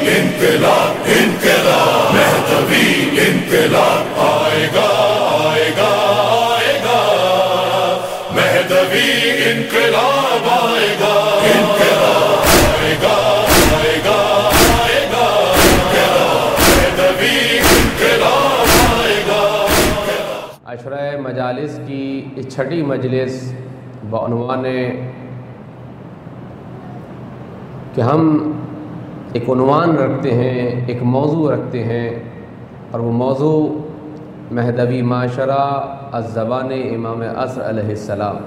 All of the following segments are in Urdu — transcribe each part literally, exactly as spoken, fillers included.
انقلاب انقلاب مہدوی انقلاب آئے گا آئے گا آئے گا مہدوی انقلاب آئے گا انقلاب آئے گا آئے گا آئے گا انقلاب مہدوی انقلاب آئے گا۔ عشرہ مجالس کی چھٹی مجلس بعنوان کہ ہم ایک عنوان رکھتے ہیں، ایک موضوع رکھتے ہیں، اور وہ موضوع مہدوی معاشرہ الزبان امام عصر علیہ السلام،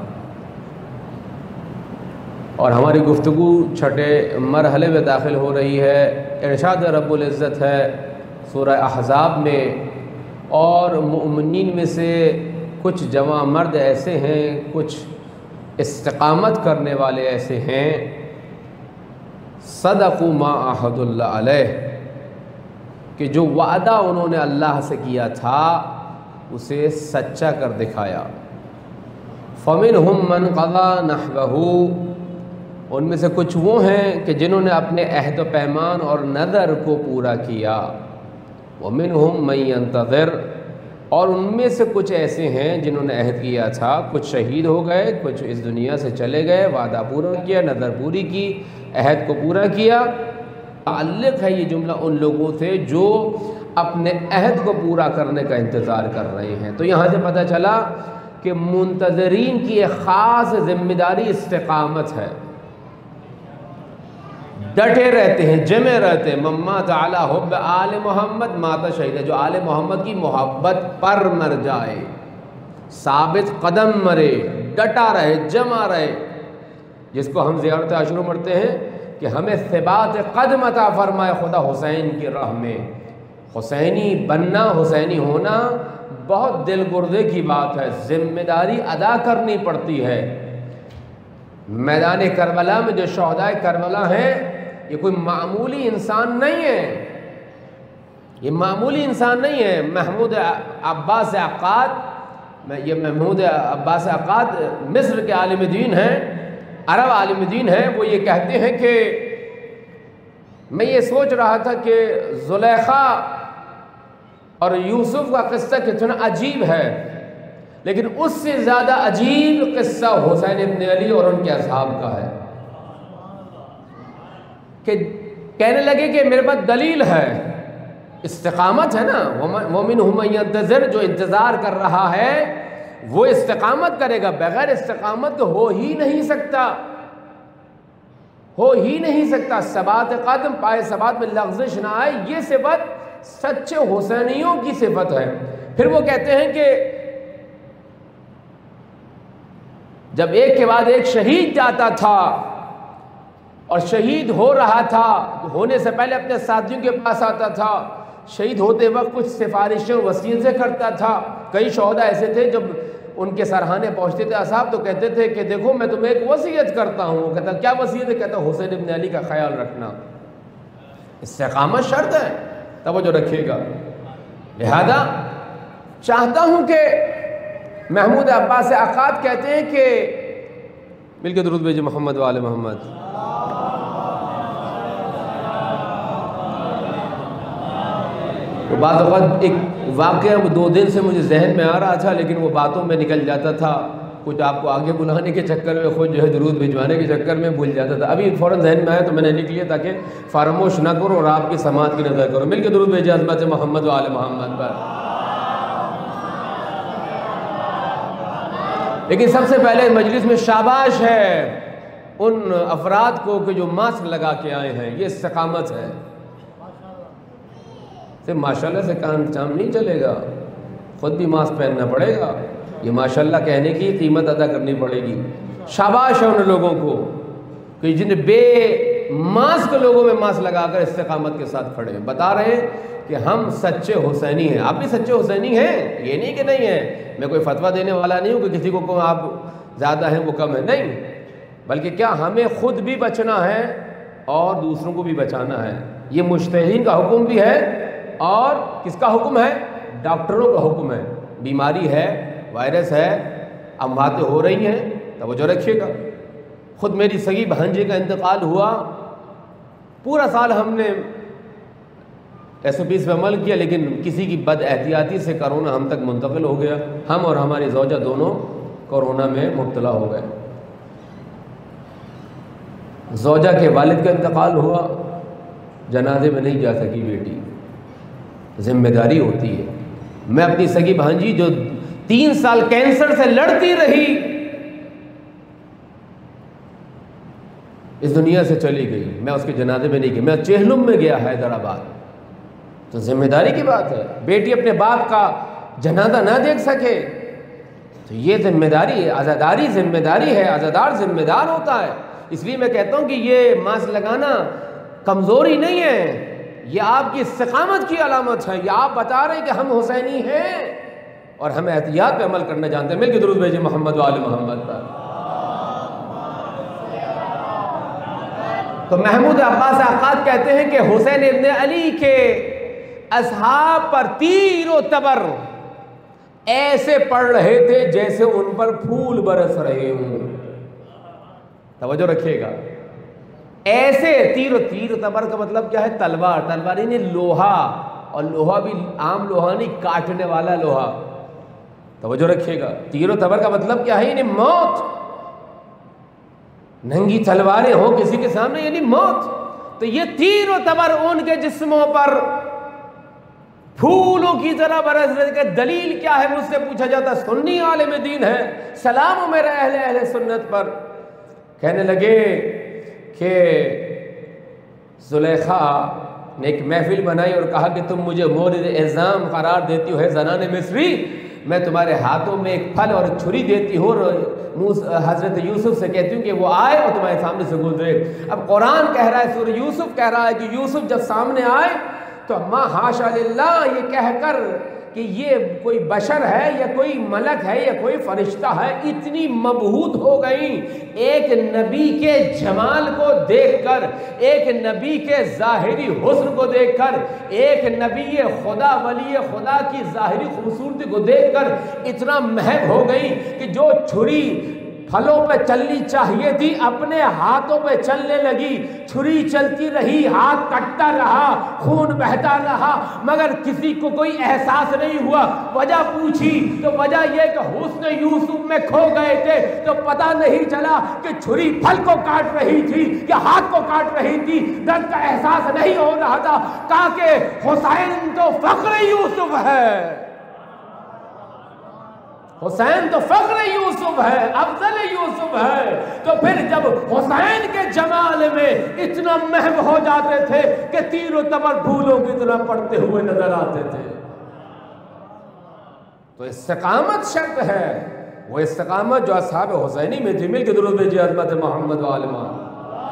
اور ہماری گفتگو چھٹے مرحلے میں داخل ہو رہی ہے۔ ارشاد رب العزت ہے سورہ احزاب میں، اور مؤمنین میں سے کچھ جوان مرد ایسے ہیں، کچھ استقامت کرنے والے ایسے ہیں، صدقوا ما عہد اللہ علیہ، کہ جو وعدہ انہوں نے اللہ سے کیا تھا اسے سچا کر دکھایا۔ فَمِنْهُمْ مَنْ قَضَى نَحْبَهُ، ان میں سے کچھ وہ ہیں کہ جنہوں نے اپنے عہد و پیمان اور نظر کو پورا کیا۔ وَمِنْهُمْ مَنْ يَنْتَظِرُ، اور ان میں سے کچھ ایسے ہیں جنہوں نے عہد کیا تھا، کچھ شہید ہو گئے، کچھ اس دنیا سے چلے گئے، وعدہ پورا کیا، نظر پوری کی، عہد کو پورا کیا۔ متعلق ہے یہ جملہ ان لوگوں سے جو اپنے عہد کو پورا کرنے کا انتظار کر رہے ہیں۔ تو یہاں سے پتہ چلا کہ منتظرین کی ایک خاص ذمہ داری استقامت ہے، ڈٹے رہتے ہیں، جمے رہتے ہیں۔ مَمَّاتَ عَلَىٰ حُبِّ آلِ محمد مَاتَ شہید، جو آل محمد کی محبت پر مر جائے، ثابت قدم مرے، ڈٹا رہے، جمع رہے، جس کو ہم زیارت عاشور پڑھتے ہیں کہ ہمیں ثبات قدم عطا فرمائے خدا حسین کی راہ میں۔ حسینی بننا، حسینی ہونا بہت دل گردے کی بات ہے، ذمہ داری ادا کرنی پڑتی ہے۔ میدان کربلا میں جو شہدائے کربلا ہیں، یہ کوئی معمولی انسان نہیں ہے، یہ معمولی انسان نہیں ہے۔ محمود عباس عقاد، یہ محمود عباس عقاد مصر کے عالم دین ہیں، عرب عالم دین ہیں، وہ یہ کہتے ہیں کہ میں یہ سوچ رہا تھا کہ زلیخا اور یوسف کا قصہ کتنا عجیب ہے، لیکن اس سے زیادہ عجیب قصہ حسین ابن علی اور ان کے اصحاب کا ہے، کہ کہنے لگے کہ میرے پاس دلیل ہے، استقامت ہے نا۔ وَمِنْهُمْ مَن يَنتَظِرُ، جو انتظار کر رہا ہے وہ استقامت کرے گا، بغیر استقامت تو ہو ہی نہیں سکتا، ہو ہی نہیں سکتا۔ ثبات قدم، پائے ثبات میں لغزش نہ آئے، یہ صفت سچے حسینیوں کی صفت ہے۔ پھر وہ کہتے ہیں کہ جب ایک کے بعد ایک شہید جاتا تھا اور شہید ہو رہا تھا، ہونے سے پہلے اپنے ساتھیوں کے پاس آتا تھا، شہید ہوتے وقت کچھ سفارشیں اور وصیتیں کرتا تھا۔ کئی شہداء ایسے تھے جب ان کے سرحانے پہنچتے تھے اصحاب تو کہتے تھے کہ دیکھو میں تمہیں ایک وصیت کرتا ہوں۔ وہ کہتا کیا وصیت ہے؟ کہتا حسین ابن علی کا خیال رکھنا۔ استقامت شرط ہے، توجہ رکھیے گا۔ لہذا چاہتا ہوں کہ محمود عباس عقاد کہتے ہیں کہ مل کے درود بھیجے محمد و آل محمد۔ وہ بعض اوقات ایک واقعہ وہ دو دن سے مجھے ذہن میں آ رہا تھا، لیکن وہ باتوں میں نکل جاتا تھا، کچھ آپ کو آگے بلانے کے چکر میں، خود جو ہے درود بھجوانے کے چکر میں بھول جاتا تھا۔ ابھی فوراً ذہن میں آیا تو میں نے لکھ لیا تاکہ فراموش نہ کرو اور آپ کی سماعت کی نظر کرو۔ مل کے درود بھیجے عظمت محمد و آل محمد پر۔ لیکن سب سے پہلے مجلس میں شاباش ہے ان افراد کو کہ جو ماسک لگا کے آئے ہیں، یہ استقامت ہے۔ صرف ماشاءاللہ سے کام چام نہیں چلے گا، خود بھی ماسک پہننا پڑے گا، یہ ماشاءاللہ کہنے کی قیمت ادا کرنی پڑے گی۔ شاباش ہے ان لوگوں کو کہ جن بے ماسک لوگوں میں ماسک لگا کر استقامت کے ساتھ کھڑے ہیں، بتا رہے ہیں کہ ہم سچے حسینی ہیں۔ آپ بھی سچے حسینی ہیں، یہ نہیں کہ نہیں ہیں۔ میں کوئی فتویٰ دینے والا نہیں ہوں کہ کسی کو کہوں آپ زیادہ ہیں وہ کم ہے، نہیں، بلکہ کیا ہمیں خود بھی بچنا ہے اور دوسروں کو بھی بچانا ہے۔ یہ مجتہدین کا حکم بھی ہے، اور کس کا حکم ہے؟ ڈاکٹروں کا حکم ہے۔ بیماری ہے، وائرس ہے، امواتیں ہو رہی ہیں، توجہ رکھیے گا۔ خود میری سگی بھانجے کا انتقال ہوا، پورا سال ہم نے ایس او پیز پہ عمل کیا، لیکن کسی کی بد احتیاطی سے کرونا ہم تک منتقل ہو گیا، ہم اور ہماری زوجہ دونوں کورونا میں مبتلا ہو گئے۔ زوجہ کے والد کا انتقال ہوا، جنازے میں نہیں جا سکی بیٹی، ذمہ داری ہوتی ہے۔ میں اپنی سگی بھانجی جو تین سال کینسر سے لڑتی رہی، اس دنیا سے چلی گئی، میں اس کے جنازے میں نہیں گئی، میں چہلم میں گیا حیدرآباد، تو ذمہ داری کی بات ہے۔ بیٹی اپنے باپ کا جنازہ نہ دیکھ سکے تو یہ ذمہ داری ہے، عزاداری ذمہ داری ہے، عزادار ذمہ دار ہوتا ہے۔ اس لیے میں کہتا ہوں کہ یہ ماسک لگانا کمزوری نہیں ہے، یہ آپ کی استقامت کی علامت ہے، یہ آپ بتا رہے ہیں کہ ہم حسینی ہیں اور ہم احتیاط پہ عمل کرنا جانتے ہیں۔ مل کے درود بھیجیں محمد و آل محمد پر۔ تو محمود عباس عقاد کہتے ہیں کہ حسین ابن علی کے اصحاب پر تیر و تبر ایسے پڑ رہے تھے جیسے ان پر پھول برس رہے ہوں۔ توجہ رکھیے گا، ایسے تیر و تیر و تبر کا مطلب کیا ہے؟ تلوار، تلوار یعنی لوہا، اور لوہا بھی عام لوہا نہیں، کاٹنے والا لوہا۔ توجہ رکھیے گا، تیر و تبر کا مطلب کیا ہے؟ یعنی موت، ننگی تلواریں ہوں کسی کے سامنے یعنی موت۔ تو یہ تیر و تبر ان کے جسموں پر پھولوں کی طرح برس رہے کہ دلیل کیا ہے؟ مجھ سے پوچھا جاتا، سنی عالم دین ہے، سلام ہو میرے اہل اہل سنت پر۔ کہنے لگے کہ زلیخا نے ایک محفل بنائی اور کہا کہ تم مجھے مورد الزام قرار دیتی ہو ہے زنان مصری، میں تمہارے ہاتھوں میں ایک پھل اور چھری دیتی ہوں اور حضرت یوسف سے کہتی ہوں کہ وہ آئے اور تمہارے سامنے سے گزرے۔ اب قرآن کہہ رہا ہے، سورہ یوسف کہہ رہا ہے کہ یوسف جب سامنے آئے تو ما حاشا للہ یہ کہہ کر کہ یہ کوئی بشر ہے یا کوئی ملک ہے یا کوئی فرشتہ ہے، اتنی مبہوت ہو گئی ایک نبی کے جمال کو دیکھ کر، ایک نبی کے ظاہری حسن کو دیکھ کر، ایک نبی خدا ولی خدا کی ظاہری خوبصورتی کو دیکھ کر اتنا محب ہو گئی کہ جو چھری پھلوں پہ چلنی چاہیے تھی اپنے ہاتھوں پہ چلنے لگی، چھری چلتی رہی، ہاتھ کٹتا رہا، خون بہتا رہا، مگر کسی کو کوئی احساس نہیں ہوا۔ وجہ پوچھی تو وجہ یہ کہ حسن یوسف میں کھو گئے تھے، تو پتہ نہیں چلا کہ چھری پھل کو کاٹ رہی تھی یا ہاتھ کو کاٹ رہی تھی، درد کا احساس نہیں ہو رہا تھا۔ کہا کہ حسین تو فخر یوسف ہے، حسین تو فخر یوسف ہے، افضل یوسف ہے۔ تو پھر جب حسین کے جمال میں اتنا محو ہو جاتے تھے کہ تیر و تبر پھولوں کی طرح پڑتے ہوئے نظر آتے تھے۔ تو استقامت شرط ہے، وہ استقامت جو اصحاب حسینی میں تھی۔ مل کے درود بھیجیے عظمت محمد و آل محمد۔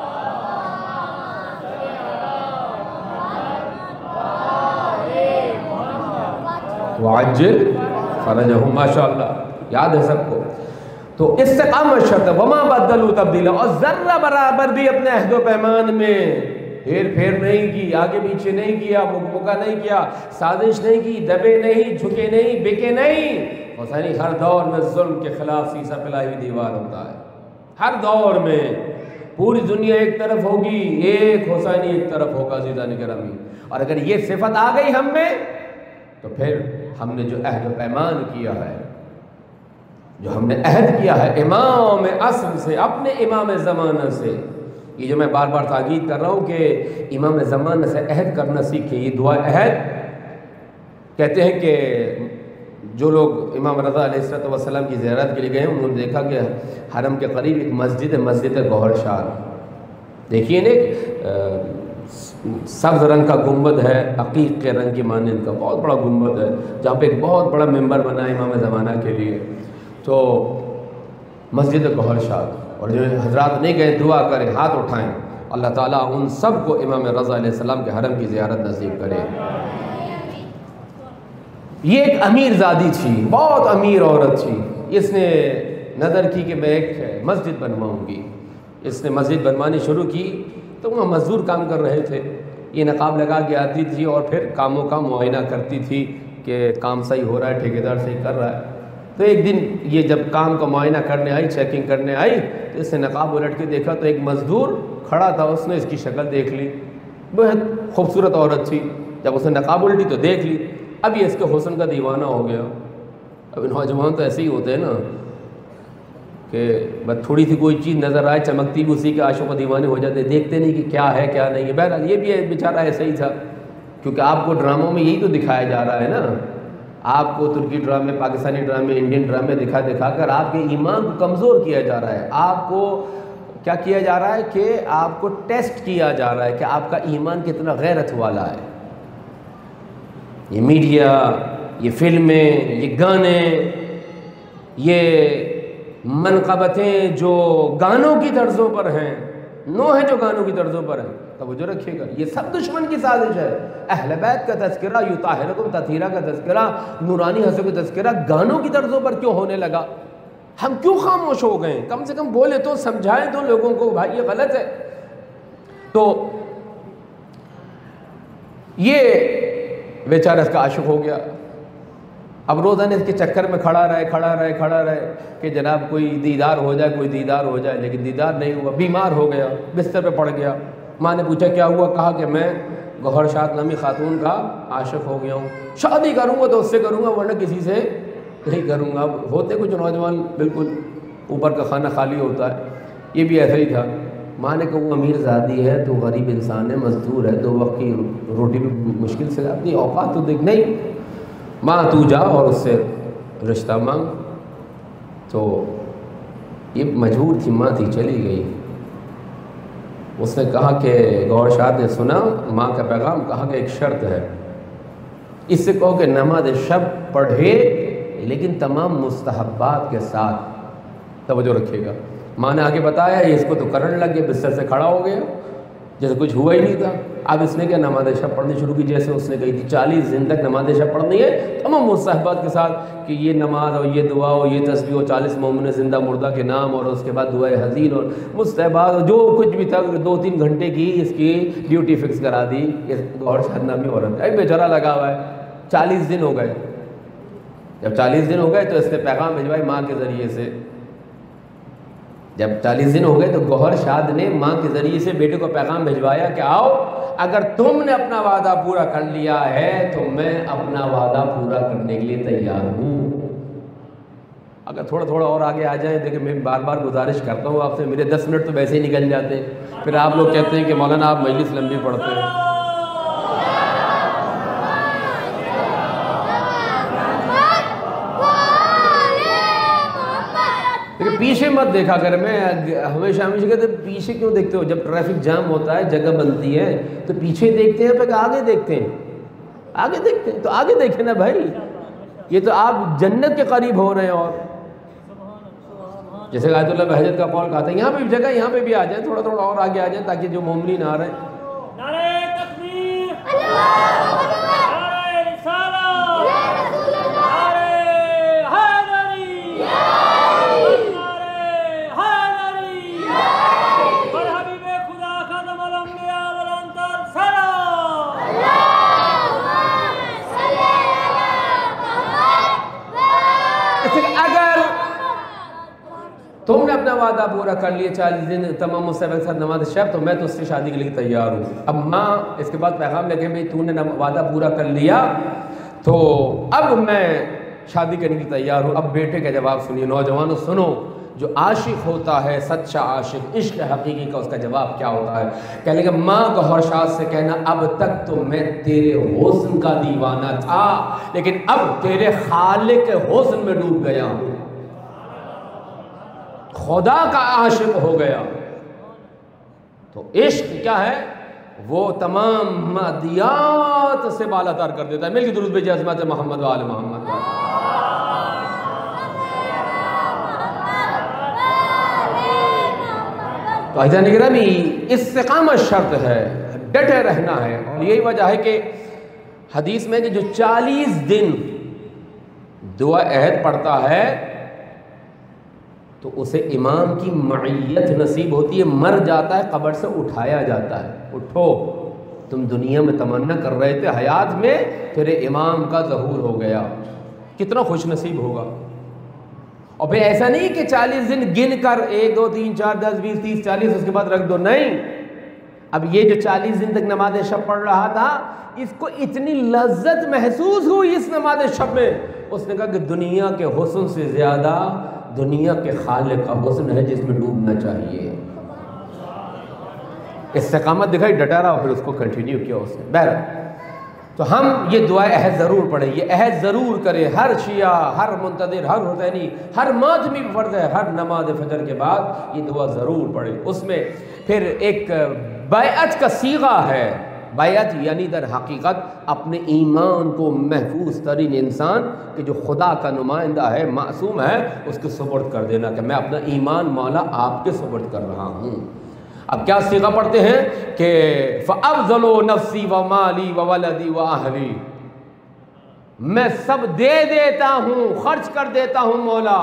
وعجل فرجہم، ماشاءاللہ یاد ہے سب کو۔ تو استقامت شرط ہے، وما بدلوا تبدیلا، اور ذرہ برابر بھی اپنے عہد و پیمان میں ہیر پھیر نہیں کی، آگے پیچھے نہیں کیا، مکمکہ نہیں کیا، سازش نہیں کی، دبے نہیں، جھکے نہیں، بکے نہیں۔ حسینی ہر دور میں ظلم کے خلاف سیسا پلا ہوئی دیوار ہوتا ہے، ہر دور میں۔ پوری دنیا ایک طرف ہوگی، ایک حسینی ایک طرف ہوگا عزیزان گرامی۔ اور اگر یہ صفت آ گئی ہم میں تو پھر ہم نے جو عہد و پیمان کیا ہے، جو ہم نے عہد کیا ہے امام اصل سے، اپنے امام زمانہ سے، یہ جو میں بار بار تاکید کر رہا ہوں کہ امام زمانہ سے عہد کرنا سیکھیں۔ یہ دعا عہد کہتے ہیں کہ جو لوگ امام رضا علیہ السلام کی زیارت کے لیے گئے ہیں انہوں نے دیکھا کہ حرم کے قریب ایک مسجد ہے، مسجد گوہر شار، دیکھیے نا، سبز رنگ کا گنبد ہے، عقیق کے رنگ کی مانند کا بہت بڑا گنبد ہے، جہاں پہ ایک بہت بڑا ممبر بنا ہے امام زمانہ کے لیے۔ تو مسجد گوہر شار، اور جو حضرات نہیں گئے دعا کریں، ہاتھ اٹھائیں، اللہ تعالیٰ ان سب کو امام رضا علیہ السلام کے حرم کی زیارت نصیب کرے۔ یہ ایک امیر زادی تھی، بہت امیر عورت تھی، اس نے نظر کی کہ میں ایک مسجد بنواؤں گی۔ اس نے مسجد بنوانی شروع کی تو وہاں مزدور کام کر رہے تھے، یہ نقاب لگا کے آتی تھی اور پھر کاموں کا معائنہ کرتی تھی کہ کام صحیح ہو رہا ہے، ٹھیکیدار صحیح کر رہا ہے۔ تو ایک دن یہ جب کام کا معائنہ کرنے آئی، چیکنگ کرنے آئی، تو اس نے نقاب الٹ کے دیکھا تو ایک مزدور کھڑا تھا، اس نے اس کی شکل دیکھ لی، بہت خوبصورت عورت تھی، جب اس نے نقاب الٹی تو دیکھ لی، اب یہ اس کے حسن کا دیوانہ ہو گیا۔ اب نوجوان تو ایسے ہی ہوتے ہیں نا کہ بس تھوڑی سی کوئی چیز نظر آئے چمکتی بھی اسی کے عاشق و دیوانے ہو جاتے، دیکھتے نہیں کہ کیا ہے کیا نہیں ہے۔ بہرحال یہ بھی بیچارہ ایسا ہی تھا، کیونکہ آپ کو ڈراموں میں یہی تو دکھایا جا رہا ہے نا، آپ کو ترکی ڈرامے، پاکستانی ڈرامے، انڈین ڈرامے دکھا دکھا کر آپ کے ایمان کو کمزور کیا جا رہا ہے۔ آپ کو کیا کیا جا رہا ہے کہ آپ کو ٹیسٹ کیا جا رہا ہے کہ آپ کا ایمان کتنا غیرت والا ہے۔ یہ میڈیا، یہ فلمیں، یہ گانے، یہ منقبتیں جو گانوں کی طرزوں پر ہیں، نو ہیں جو گانوں کی طرزوں پر ہیں، توجہ رکھیے گا، یہ سب دشمن کی سازش ہے۔ اہل بیت کا تذکرہ، یطہرکم تطہیرا کا تذکرہ، نورانی حسن کا تذکرہ گانوں کی طرزوں پر کیوں ہونے لگا؟ ہم کیوں خاموش ہو گئے؟ کم سے کم بولے تو، سمجھائیں تو لوگوں کو بھائی یہ غلط ہے۔ تو یہ بیچارہ اس کا عاشق ہو گیا، اب روزانہ اس کے چکر میں کھڑا رہے کھڑا رہے کھڑا رہے کہ جناب کوئی دیدار ہو جائے کوئی دیدار ہو جائے، لیکن دیدار نہیں ہوا، بیمار ہو گیا، بستر پہ پڑ گیا۔ ماں نے پوچھا کیا ہوا؟ کہا کہ میں گوہر شاد نامی خاتون کا عاشق ہو گیا ہوں، شادی کروں گا تو اس سے کروں گا ورنہ کسی سے نہیں کروں گا۔ اب ہوتے کچھ نوجوان بالکل اوپر کا کھانا خالی ہوتا ہے، یہ بھی ایسا ہی تھا۔ ماں نے کہا وہ امیر زادی ہے تو غریب انسان ہے، مزدور ہے، دو وقت کی روٹی بھی مشکل سے آتی، اوقات تو دیکھ نہیں، ماں تو جا اور اس سے رشتہ مانگ۔ تو یہ مجبور تھی، ماں تھی، چلی گئی۔ اس نے کہا کہ گوہر شاد نے سنا ماں کا پیغام، کہا کہ ایک شرط ہے، اس سے کہو کہ نماز شب پڑھے لیکن تمام مستحبات کے ساتھ، توجہ رکھیے گا۔ ماں نے آگے بتایا اس کو تو کرنٹ لگ گیا، بستر سے کھڑا ہو گیا جیسے کچھ ہوا ہی نہیں تھا۔ اب اس نے کیا نماز شب پڑھنی شروع کی، جیسے اس نے کہی تھی چالیس دن تک نماز شب پڑھنی ہے تمام مستحبات کے ساتھ، کہ یہ نماز اور یہ دعا اور یہ تسبیح اور چالیس مومن زندہ مردہ کے نام، اور اس کے بعد دعائے حزین اور مستحبات اور جو کچھ بھی تھا، دو تین گھنٹے کی اس کی ڈیوٹی فکس کرا دی اس گوہر شاد نامی عورت۔ اب بیچارہ لگا ہوا ہے، چالیس دن ہو گئے۔ جب چالیس دن ہو گئے تو اس نے پیغام بھجوائی ماں کے ذریعے سے۔ جب چالیس دن ہو گئے تو گوہر شاد نے ماں کے ذریعے سے بیٹے کو پیغام بھجوایا کہ آؤ، اگر تم نے اپنا وعدہ پورا کر لیا ہے تو میں اپنا وعدہ پورا کرنے کے لیے تیار ہوں۔ اگر تھوڑا تھوڑا اور آگے آ جائیں، دیکھیں میں بار بار گزارش کرتا ہوں آپ سے، میرے دس منٹ تو ویسے ہی نکل جاتے ہیں، پھر آپ لوگ کہتے ہیں کہ مولانا آپ مجلس لمبی پڑھتے ہیں۔ پیچھے مت دیکھا کر، میں ہمیشہ ہمیشہ کہتے پیچھے کیوں دیکھتے ہو؟ جب ٹریفک جام ہوتا ہے، جگہ بنتی ہے تو پیچھے دیکھتے ہیں پھر آگے دیکھتے ہیں، آگے دیکھتے ہیں تو آگے دیکھیں نا بھائی، یہ تو آپ جنت کے قریب ہو رہے ہیں۔ اور جیسے آیت اللہ بہجت کا قول کہا تھا، یہاں پہ بھی جگہ، یہاں پہ بھی آ جائیں، تھوڑا تھوڑا اور آگے آ جائیں تاکہ جو مومنین آ رہے ہیں۔ نعرہ تکبیر، اللہ اکبر، نعرہ رسالہ، یا رسول اللہ، نعرہ حیدری، تم نے اپنا وعدہ پورا کر لیا چالیس دن تمام مستحبات کے ساتھ نماز شب، تو میں تو اس سے شادی کے لیے تیار ہوں۔ اب ماں اس کے بعد پیغام لے کے بھائی تو نے وعدہ پورا کر لیا تو اب میں شادی کرنے کے لیے تیار ہوں۔ اب بیٹے کا جواب سنیے، نوجوانوں سنو، جو عاشق ہوتا ہے، سچا عاشق، عشق حقیقی کا، اس کا جواب کیا ہوتا ہے؟ کہنے کہ ماں گوہر شاد سے کہنا اب تک تو میں تیرے حسن کا دیوانہ تھا لیکن اب تیرے خالق کے حسن میں ڈوب گیا ہوں، خدا کا عاشق ہو گیا۔ تو عشق کیا ہے؟ وہ تمام مادیات سے بالا تر کر دیتا ہے۔ مل کے درود بھیجئے عظمت محمد و آل محمد۔ تو عزیزان گرامی، استقامت شرط ہے، ڈٹے رہنا ہے، اور یہی وجہ ہے کہ حدیث میں کہ جو چالیس دن دعا عہد پڑھتا ہے تو اسے امام کی معیت نصیب ہوتی ہے، مر جاتا ہے قبر سے اٹھایا جاتا ہے، اٹھو تم دنیا میں تمنا کر رہے تھے، حیات میں تیرے امام کا ظہور ہو گیا، کتنا خوش نصیب ہوگا۔ اور پھر ایسا نہیں کہ چالیس دن گن کر ایک دو تین چار دس بیس تیس چالیس اس کے بعد رکھ دو، نہیں، اب یہ جو چالیس دن تک نماز شب پڑھ رہا تھا، اس کو اتنی لذت محسوس ہوئی اس نماز شب میں، اس نے کہا کہ دنیا کے حسن سے زیادہ دنیا کے خالق کا حسن ہے جس میں ڈوبنا چاہیے۔ استقامت دکھائی، ڈٹا رہا، پھر اس کو کنٹینیو کیا اس نے۔ بہرحال تو ہم یہ دعائیں عہد ضرور پڑھیں، یہ عہد ضرور کریں، ہر شیعہ، ہر منتظر، ہر حسینی، ہر ماتمی فرض ہے، ہر نماز فجر کے بعد یہ دعا ضرور پڑھیں۔ اس میں پھر ایک بیعت کا صیغہ ہے، بیعت یعنی در حقیقت اپنے ایمان کو محفوظ ترین انسان کہ جو خدا کا نمائندہ ہے، معصوم ہے، اس کے سپرد کر دینا کہ میں اپنا ایمان مولا آپ کے سپرد کر رہا ہوں۔ اب کیا صیغہ پڑھتے ہیں کہ فَأَفْضَلُ نَفْسِي وَمَالِي وَوَلَدِي وَأَهْلِي، میں سب دے دیتا ہوں، خرچ کر دیتا ہوں مولا،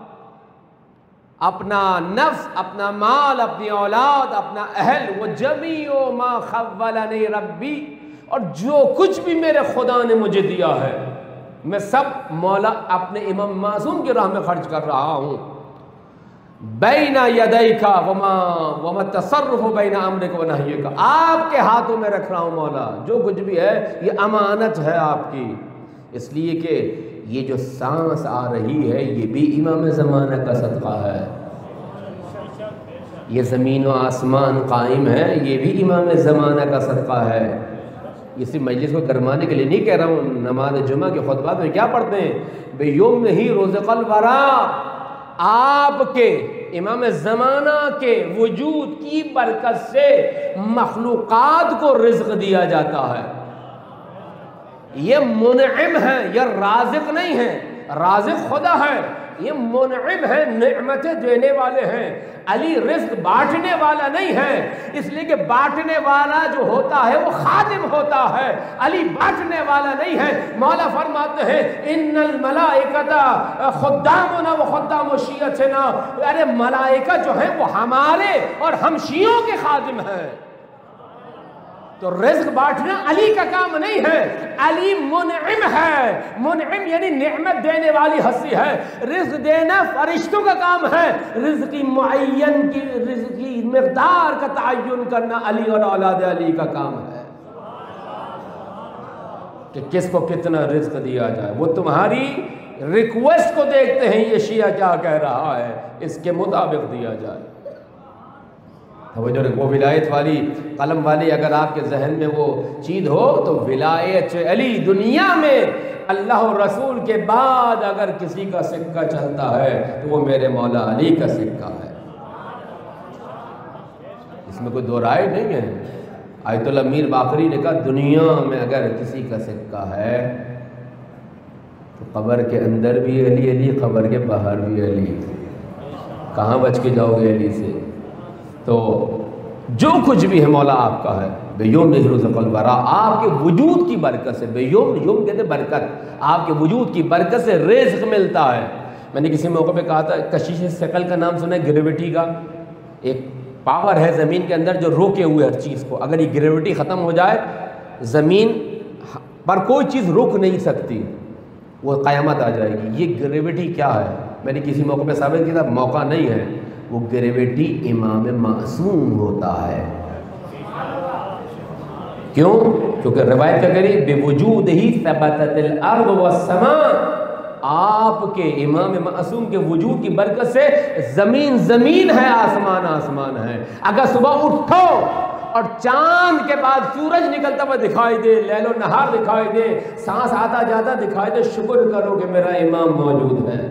اپنا نفس، اپنا مال، اپنی اولاد، اپنا اہل، وَجَمِيعُ مَا خَوَّلَنِي رَبِّي، اور جو کچھ بھی میرے خدا نے مجھے دیا ہے میں سب مولا اپنے امام معصوم کی راہ میں خرچ کر رہا ہوں۔ بین یدیک وما وما تصرف بین امرک و نہیک، آپ کے ہاتھوں میں رکھ رہا ہوں مولا، جو کچھ بھی ہے یہ امانت ہے آپ کی، اس لیے کہ یہ جو سانس آ رہی ہے یہ بھی امام زمانہ کا صدقہ ہے، یہ زمین و آسمان قائم ہے یہ بھی امام زمانہ کا صدقہ ہے۔ اسی مجلس کو گرمانے کے لیے نہیں کہہ رہا ہوں، نماز جمعہ کے خطبات میں کیا پڑھتے ہیں، بے یوم ہی رزق الورا، آپ کے امام زمانہ کے وجود کی برکت سے مخلوقات کو رزق دیا جاتا ہے۔ یہ منعم ہے، یہ رازق نہیں ہے، رازق خدا ہے، یہ منعم ہے، نعمتیں دینے والے ہیں۔ علی رزق بانٹنے والا نہیں ہے، اس لیے کہ بانٹنے والا جو ہوتا ہے وہ خادم ہوتا ہے، علی بانٹنے والا نہیں ہے۔ مولا فرماتے ہیں ان الملائکۃ خدامنا و خدام شیعتنا، ارے ملائکہ جو ہیں وہ ہمارے اور ہم شیعوں کے خادم ہیں۔ تو رزق بانٹنا علی کا کام نہیں ہے، علی منعم ہے، منعم یعنی نعمت دینے والی ہستی ہے، رزق دینا فرشتوں کا کام ہے، رزق کی معین کی رزق کی مقدار کا تعین کرنا علی اور اولاد علی کا کام ہے کہ کس کو کتنا رزق دیا جائے۔ وہ تمہاری ریکویسٹ کو دیکھتے ہیں یہ شیعہ کیا کہہ رہا ہے، اس کے مطابق دیا جائے۔ وہ جو وہ ولایت والی قلم والی اگر آپ کے ذہن میں وہ چیز ہو تو ولایت علی دنیا میں اللہ اور رسول کے بعد اگر کسی کا سکہ چلتا ہے تو وہ میرے مولا علی کا سکہ ہے، اس میں کوئی دو رائے نہیں ہے۔ آیت اللہ میر باقری نے کہا دنیا میں اگر کسی کا سکہ ہے تو قبر کے اندر بھی علی علی، قبر کے باہر بھی علی، کہاں بچ کے جاؤ گے علی سے؟ تو جو کچھ بھی ہے مولا آپ کا ہے۔ بیوم رزق الورا، آپ کے وجود کی برکت سے، بیوم یوم کہتے برکت، آپ کے وجود کی برکت سے رزق ملتا ہے۔ میں نے کسی موقع پہ کہا تھا کشش ثقل کا نام سنا ہے، گریویٹی کا ایک پاور ہے زمین کے اندر جو روکے ہوئے ہر چیز کو، اگر یہ گریویٹی ختم ہو جائے زمین پر کوئی چیز روک نہیں سکتی، وہ قیامت آ جائے گی۔ یہ گریویٹی کیا ہے؟ میں نے کسی موقع پہ ثابت کیا تھا، موقع نہیں ہے، وہ گریویٹی امام معصوم ہوتا ہے۔ کیوں؟ کیونکہ روایت کا کری بے وجود ہی ثبتت الارض والسماء، آپ کے امام معصوم کے وجود کی برکت سے زمین زمین ہے، آسمان آسمان ہے۔ اگر صبح اٹھو اور چاند کے بعد سورج نکلتا ہوا دکھائی دے، لیل و نہار دکھائی دے، سانس آتا جاتا دکھائی دے، شکر کرو کہ میرا امام موجود ہے۔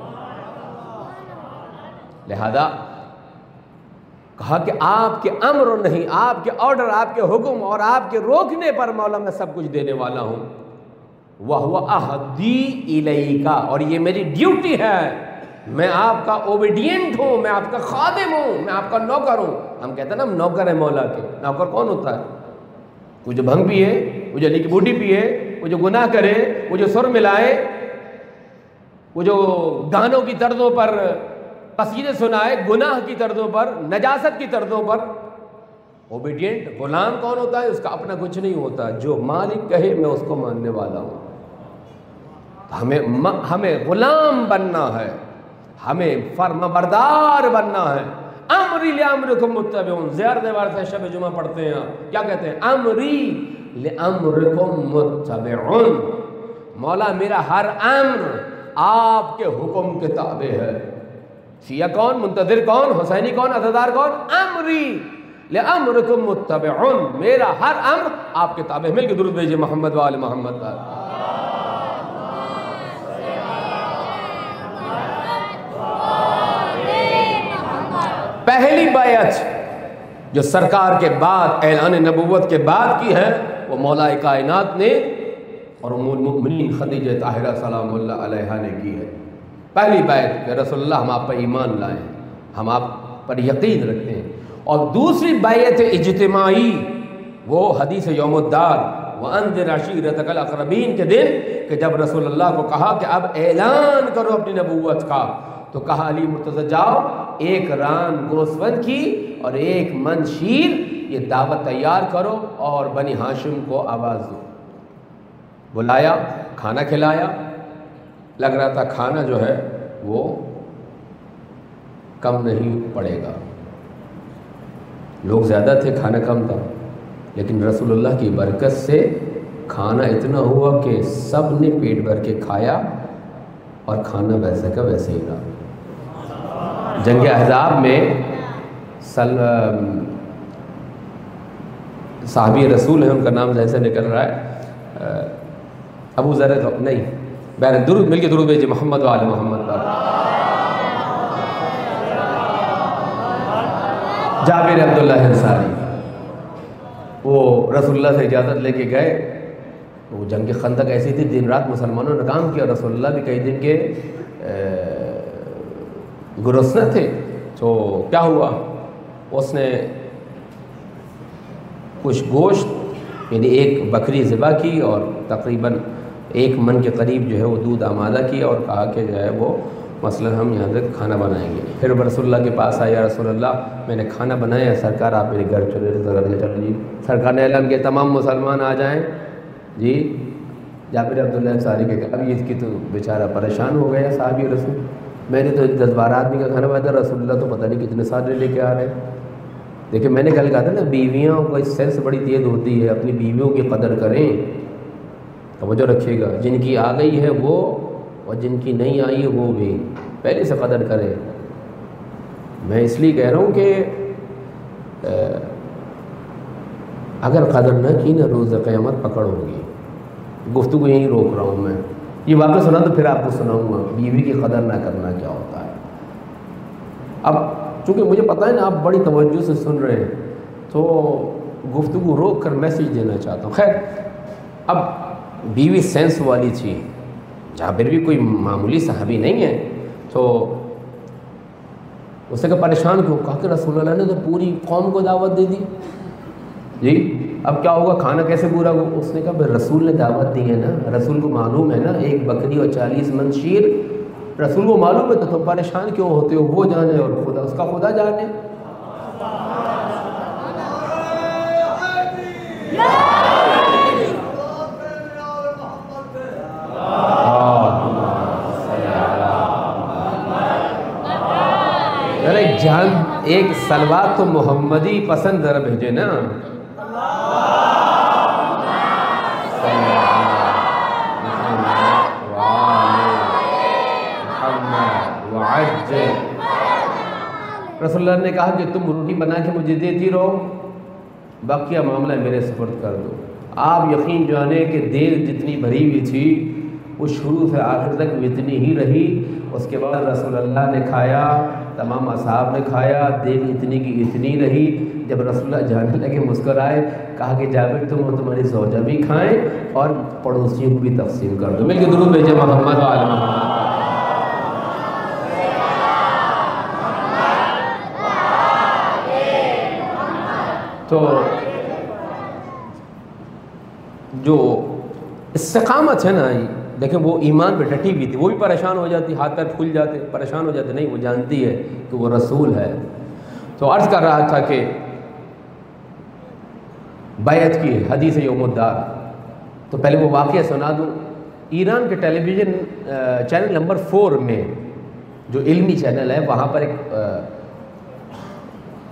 لہذا کہا کہ آپ کے امر نہیں، آپ کے آرڈر، آپ کے حکم اور آپ کے روکنے پر مولا میں سب کچھ دینے والا ہوں۔ وَهُوَ أَهْدِي إِلَيْكَ، اور یہ میری ڈیوٹی ہے، میں آپ کا اوبیڈینٹ ہوں، میں آپ کا خادم ہوں، میں آپ کا نوکر ہوں۔ ہم کہتے ہیں نا ہم نوکر ہیں مولا کے، نوکر کون ہوتا ہے؟ وہ جو بھنگ پیے، وہ جو علی کی بوٹی پیے، وہ جو گناہ کرے، وہ جو سر ملائے، وہ جو گانوں کی طرزوں پر قصیدے سنائے، گناہ کی طرزوں پر، نجاست کی طرزوں پر۔ اوبیڈینٹ غلام کون ہوتا ہے؟ اس کا اپنا کچھ نہیں ہوتا، جو مالک کہے میں اس کو ماننے والا ہوں۔ ہمیں ہمیں غلام بننا ہے، ہمیں فرما بردار بننا ہے، امری لامرکم متبعون، زیادہ دیوار سے شب جمعہ پڑھتے ہیں آپ، کیا کہتے ہیں؟ امری لامرکم متبعون، مولا میرا ہر امر آپ کے حکم کے تابع ہے۔ شیعہ کون؟ منتظر کون؟ حسینی کون؟ عزادار کون؟ امری لامرکم متبعون، میرا ہر امر آپ کے تابع۔ مل کے درود بھیجئے محمد و آل محمد پر۔ پہلی بیعت جو سرکار کے بعد اعلان نبوت کے بعد کی ہے وہ مولا کائنات نے اور ام المؤمنین خدیجہ طاہرہ سلام اللہ علیہا نے کی ہے۔ پہلی بیعت کہ رسول اللہ ہم آپ پر ایمان لائیں، ہم آپ پر یقین رکھتے ہیں۔ اور دوسری بیعت اجتماعی وہ حدیث یوم الدار وَأَنذِرْ عَشِيرَتَكَ الْأَقْرَبِينَ کے دن کہ جب رسول اللہ کو کہا کہ اب اعلان کرو اپنی نبوت کا، تو کہا علی مرتضی جاؤ ایک ران گوسفند کی اور ایک من شیر یہ دعوت تیار کرو اور بنی ہاشم کو آواز دو۔ بلایا، کھانا کھلایا، لگ رہا تھا کھانا جو ہے وہ کم نہیں پڑے گا، لوگ زیادہ تھے کھانا کم تھا، لیکن رسول اللہ کی برکت سے کھانا اتنا ہوا کہ سب نے پیٹ بھر کے کھایا اور کھانا ویسے کا ویسے ہی رہا۔ جنگ احزاب میں صحابی رسول ہیں، ان کا نام جیسے نکل رہا ہے ابو ذر نہیں، بہر درود مل کے درود بھیجئے محمد و آل محمد پر۔ جابر عبداللہ انصاری، وہ رسول اللہ سے اجازت لے کے گئے، وہ جنگ خندق ایسی تھی دن رات مسلمانوں نے کام کیا، رسول اللہ بھی کئی دن کے گرسنہ تھے، تو کیا ہوا اس نے کچھ گوشت یعنی ایک بکری ذبح کی اور تقریباً ایک من کے قریب جو ہے وہ دودھ آمادہ کیا اور کہا کہ جو ہے وہ مثلا ہم یہاں سے کھانا بنائیں گے۔ پھر رسول اللہ کے پاس آیا، رسول اللہ میں نے کھانا بنایا ہے، سرکار آپ میرے گھر چلے چلو جی۔ سرکار نے اعلان کیا تمام مسلمان آ جائیں جی۔ جابر عبداللہ انصاری کے اب اس کی تو بیچارہ پریشان ہو گیا صحابی رسول، میں نے تو دس بارہ آدمی کا کھانا بنایا، رسول اللہ تو پتہ نہیں کتنے سارے لے کے آ رہے ہیں۔ دیکھیں میں نے کل کہا تھا نا بیویاں کو اس سینس بڑی تیز ہوتی ہے، اپنی بیویوں کی قدر کریں، توجہ رکھیے گا، جن کی آ گئی ہے وہ اور جن کی نہیں آئی ہے وہ بھی پہلے سے قدر کریں۔ میں اس لیے کہہ رہا ہوں کہ اگر قدر نہ کی نہ روز قیامت پکڑ ہوگی۔ گفتگو یہیں روک رہا ہوں میں، یہ واقعہ سنا تو پھر آپ کو سناؤں گا بیوی کی قدر نہ کرنا کیا ہوتا ہے۔ اب چونکہ مجھے پتہ ہے نا آپ بڑی توجہ سے سن رہے ہیں تو گفتگو روک کر میسیج دینا چاہتا ہوں۔ خیر اب بیوی سینس والی تھی، جابر بھی کوئی معمولی صحابی نہیں ہے، تو اس نے کہا پریشان کیوں؟ کہا کہ رسول اللہ نے تو پوری قوم کو دعوت دے دی جی، اب کیا ہوگا کھانا کیسے پورا ہو؟ اس نے کہا بھائی رسول نے دعوت دی ہے نا، رسول کو معلوم ہے نا ایک بکری اور چالیس من شیر، رسول کو معلوم ہے تو تم پریشان کیوں ہوتے ہو؟ وہ جانے اور خدا اس کا خدا جانے۔ ارے جان ایک سلوات تو محمدی پسند ذرا بھیجے نا۔ رسول اللہ نے کہا کہ تم روٹی بنا کے مجھے دیتی رہو، باقیہ معاملہ میرے سپرد کر دو۔ آپ یقین جانے کہ دیگ جتنی بھری ہوئی تھی وہ شروع سے آخر تک اتنی ہی رہی۔ اس کے بعد رسول اللہ نے کھایا، تمام اصحاب نے کھایا، دیگ اتنی کی اتنی رہی۔ جب رسول اللہ جانے لگے مسکرائے، کہا کہ جابر تم اور تمہاری زوجہ بھی کھائیں اور پڑوسیوں کو بھی تقسیم کر دو۔ مل کے درود بھیجے محمد و آل محمد۔ تو جو استقامت ہے نا، دیکھیں وہ ایمان پہ ڈٹی ہوئی تھی، وہ بھی پریشان ہو جاتی، ہاتھ پیر پھول جاتے، پریشان ہو جاتے، نہیں وہ جانتی ہے کہ وہ رسول ہے۔ تو عرض کر رہا تھا کہ بیعت کی حدیث یوم الدار، تو پہلے وہ واقعہ سنا دوں۔ ایران کے television channel number four میں جو علمی چینل ہے وہاں پر ایک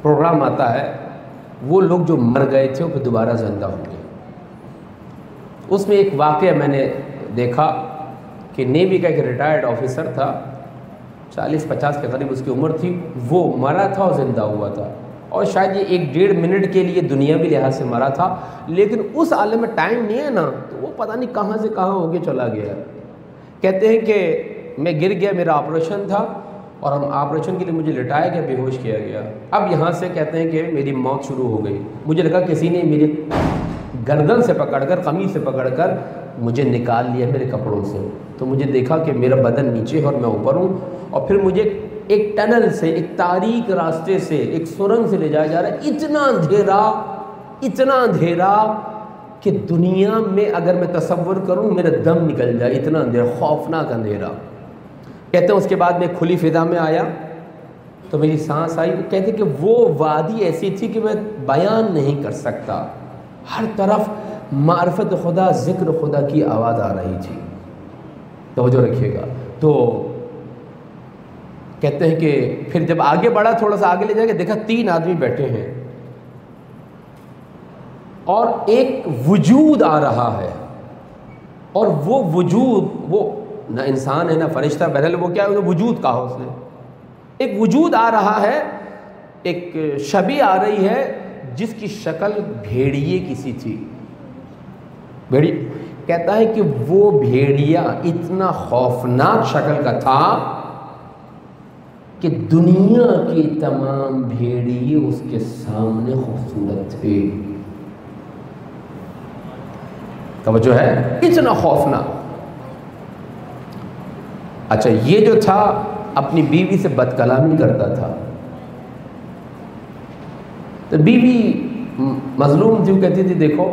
پروگرام آتا ہے وہ لوگ جو مر گئے تھے وہ پھر دوبارہ زندہ ہو گئے. اس میں ایک واقعہ میں نے دیکھا کہ نیوی کا ایک ریٹائرڈ آفیسر تھا, چالیس پچاس کے قریب اس کی عمر تھی, وہ مرا تھا اور زندہ ہوا تھا, اور شاید یہ ایک ڈیڑھ منٹ کے لیے دنیاوی لحاظ سے مرا تھا, لیکن اس عالم میں ٹائم نہیں ہے نا, تو وہ پتہ نہیں کہاں سے کہاں ہو کے چلا گیا. کہتے ہیں کہ میں گر گیا, میرا آپریشن تھا اور ہم آپریشن کے لیے مجھے لٹایا گیا, بے ہوش کیا گیا. اب یہاں سے کہتے ہیں کہ میری موت شروع ہو گئی. مجھے لگا کسی نے میری گردن سے پکڑ کر, قمیص سے پکڑ کر مجھے نکال لیا میرے کپڑوں سے. تو مجھے دیکھا کہ میرا بدن نیچے ہے اور میں اوپر ہوں, اور پھر مجھے ایک ٹنل سے, ایک تاریک راستے سے, ایک سرنگ سے لے جایا جا رہا ہے. اتنا اندھیرا, اتنا اندھیرا کہ دنیا میں اگر میں تصور کروں میرا دم نکل جائے, اتنا اندھیرا, خوفناک اندھیرا. کہتے ہیں اس کے بعد میں کھلی فضا میں آیا تو میری سانس آئی. کہتے ہیں کہ وہ وادی ایسی تھی کہ میں بیان نہیں کر سکتا, ہر طرف معرفت خدا, ذکر خدا کی آواز آ رہی تھی. توجہ رکھیے گا. تو کہتے ہیں کہ پھر جب آگے بڑھا, تھوڑا سا آگے لے جا کے دیکھا تین آدمی بیٹھے ہیں اور ایک وجود آ رہا ہے, اور وہ وجود وہ نہ انسان ہے نہ فرشتہ, بہرحال وہ کیا ہے, وجود کہا اس نے. ایک وجود آ رہا ہے, ایک شبیہ آ رہی ہے جس کی شکل بھیڑیے کی سی تھی. بھیڑی کہتا ہے کہ وہ بھیڑیا اتنا خوفناک شکل کا تھا کہ دنیا کی تمام بھیڑیے اس کے سامنے خوبصورت تھے. توجہ ہے, اتنا خوفناک. اچھا, یہ جو تھا اپنی بیوی سے بد کلامی کرتا تھا. تو بیوی مظلوم تھی, وہ کہتی تھی دیکھو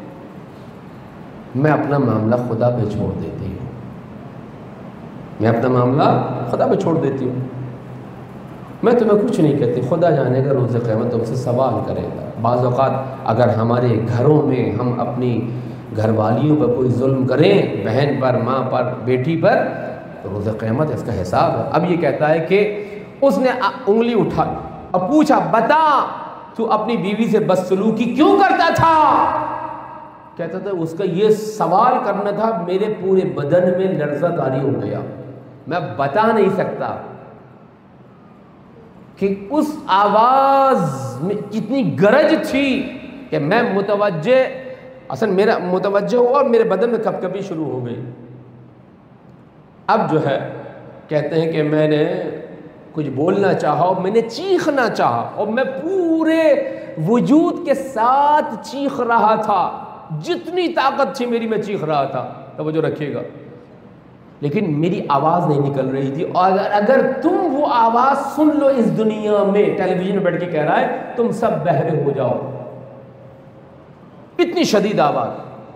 میں اپنا معاملہ خدا پہ چھوڑ دیتی ہوں, میں اپنا معاملہ خدا پہ چھوڑ دیتی ہوں, میں تمہیں کچھ نہیں کہتی, خدا جانے گا روز قیامت تم سے سوال کرے گا. بعض اوقات اگر ہمارے گھروں میں ہم اپنی گھر والیوں پر کوئی ظلم کریں, بہن پر, ماں پر, بیٹی پر, تو روز قیامت اس کا حساب ہے. اب یہ کہتا ہے کہ اس نے انگلی اٹھا اور پوچھا بتا تو اپنی بیوی سے بدسلوکی کیوں کرتا تھا. کہتا تھا اس کا یہ سوال کرنا تھا, میرے پورے بدن میں لرزہ طاری ہو گیا, میں بتا نہیں سکتا کہ اس آواز میں اتنی گرج تھی کہ میں متوجہ, اصل میرا متوجہ ہوا اور میرے بدن میں کپ کپی شروع ہو گئی. اب جو ہے کہتے ہیں کہ میں نے کچھ بولنا چاہا اور میں نے چیخنا چاہا, اور میں پورے وجود کے ساتھ چیخ رہا تھا, جتنی طاقت تھی میری میں چیخ رہا تھا. توجہ رکھیے گا. لیکن میری آواز نہیں نکل رہی تھی. اور اگر اگر تم وہ آواز سن لو اس دنیا میں, ٹیلی ویژن میں بیٹھ کے کہہ رہا ہے, تم سب بہرے ہو جاؤ, اتنی شدید آواز.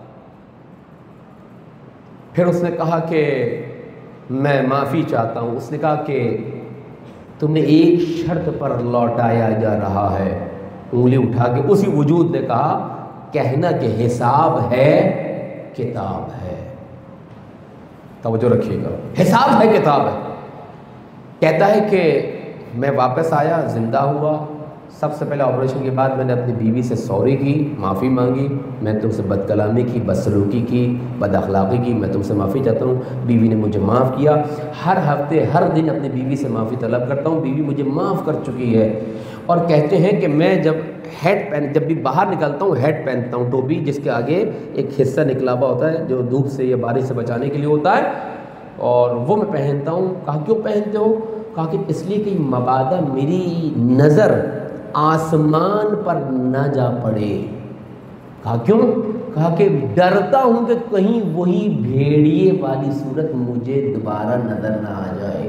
پھر اس نے کہا کہ میں معافی چاہتا ہوں. اس نے کہا کہ تمہیں ایک شرط پر لوٹایا جا رہا ہے. انگلی اٹھا کے اسی وجود نے کہا کہنا کہ حساب ہے, کتاب ہے. توجہ رکھیے گا, حساب ہے, کتاب ہے. کہتا ہے کہ میں واپس آیا, زندہ ہوا. سب سے پہلے آپریشن کے بعد میں نے اپنی بیوی سے سوری کی, معافی مانگی. میں تم سے بد کلامی کی, بدسلوکی کی, بد اخلاقی کی, میں تم سے معافی چاہتا ہوں. بیوی نے مجھے معاف کیا. ہر ہفتے ہر دن اپنی بیوی سے معافی طلب کرتا ہوں, بیوی مجھے معاف کر چکی ہے. اور کہتے ہیں کہ میں جب ہیڈ پہن جب بھی باہر نکلتا ہوں ہیڈ پہنتا ہوں, ٹوپی جس کے آگے ایک حصہ نکلا ہوا ہوتا ہے جو دھوپ سے یا بارش سے بچانے کے لیے ہوتا ہے, اور وہ میں پہنتا ہوں. کہا کیوں پہنتے ہو؟ کہا کہ اس لیے کہ مبادا میری نظر آسمان پر نہ جا پڑے. کہا کیوں؟ کہا کہ ڈرتا ہوں کہ کہیں وہی بھیڑیے والی صورت مجھے دوبارہ نظر نہ آ جائے.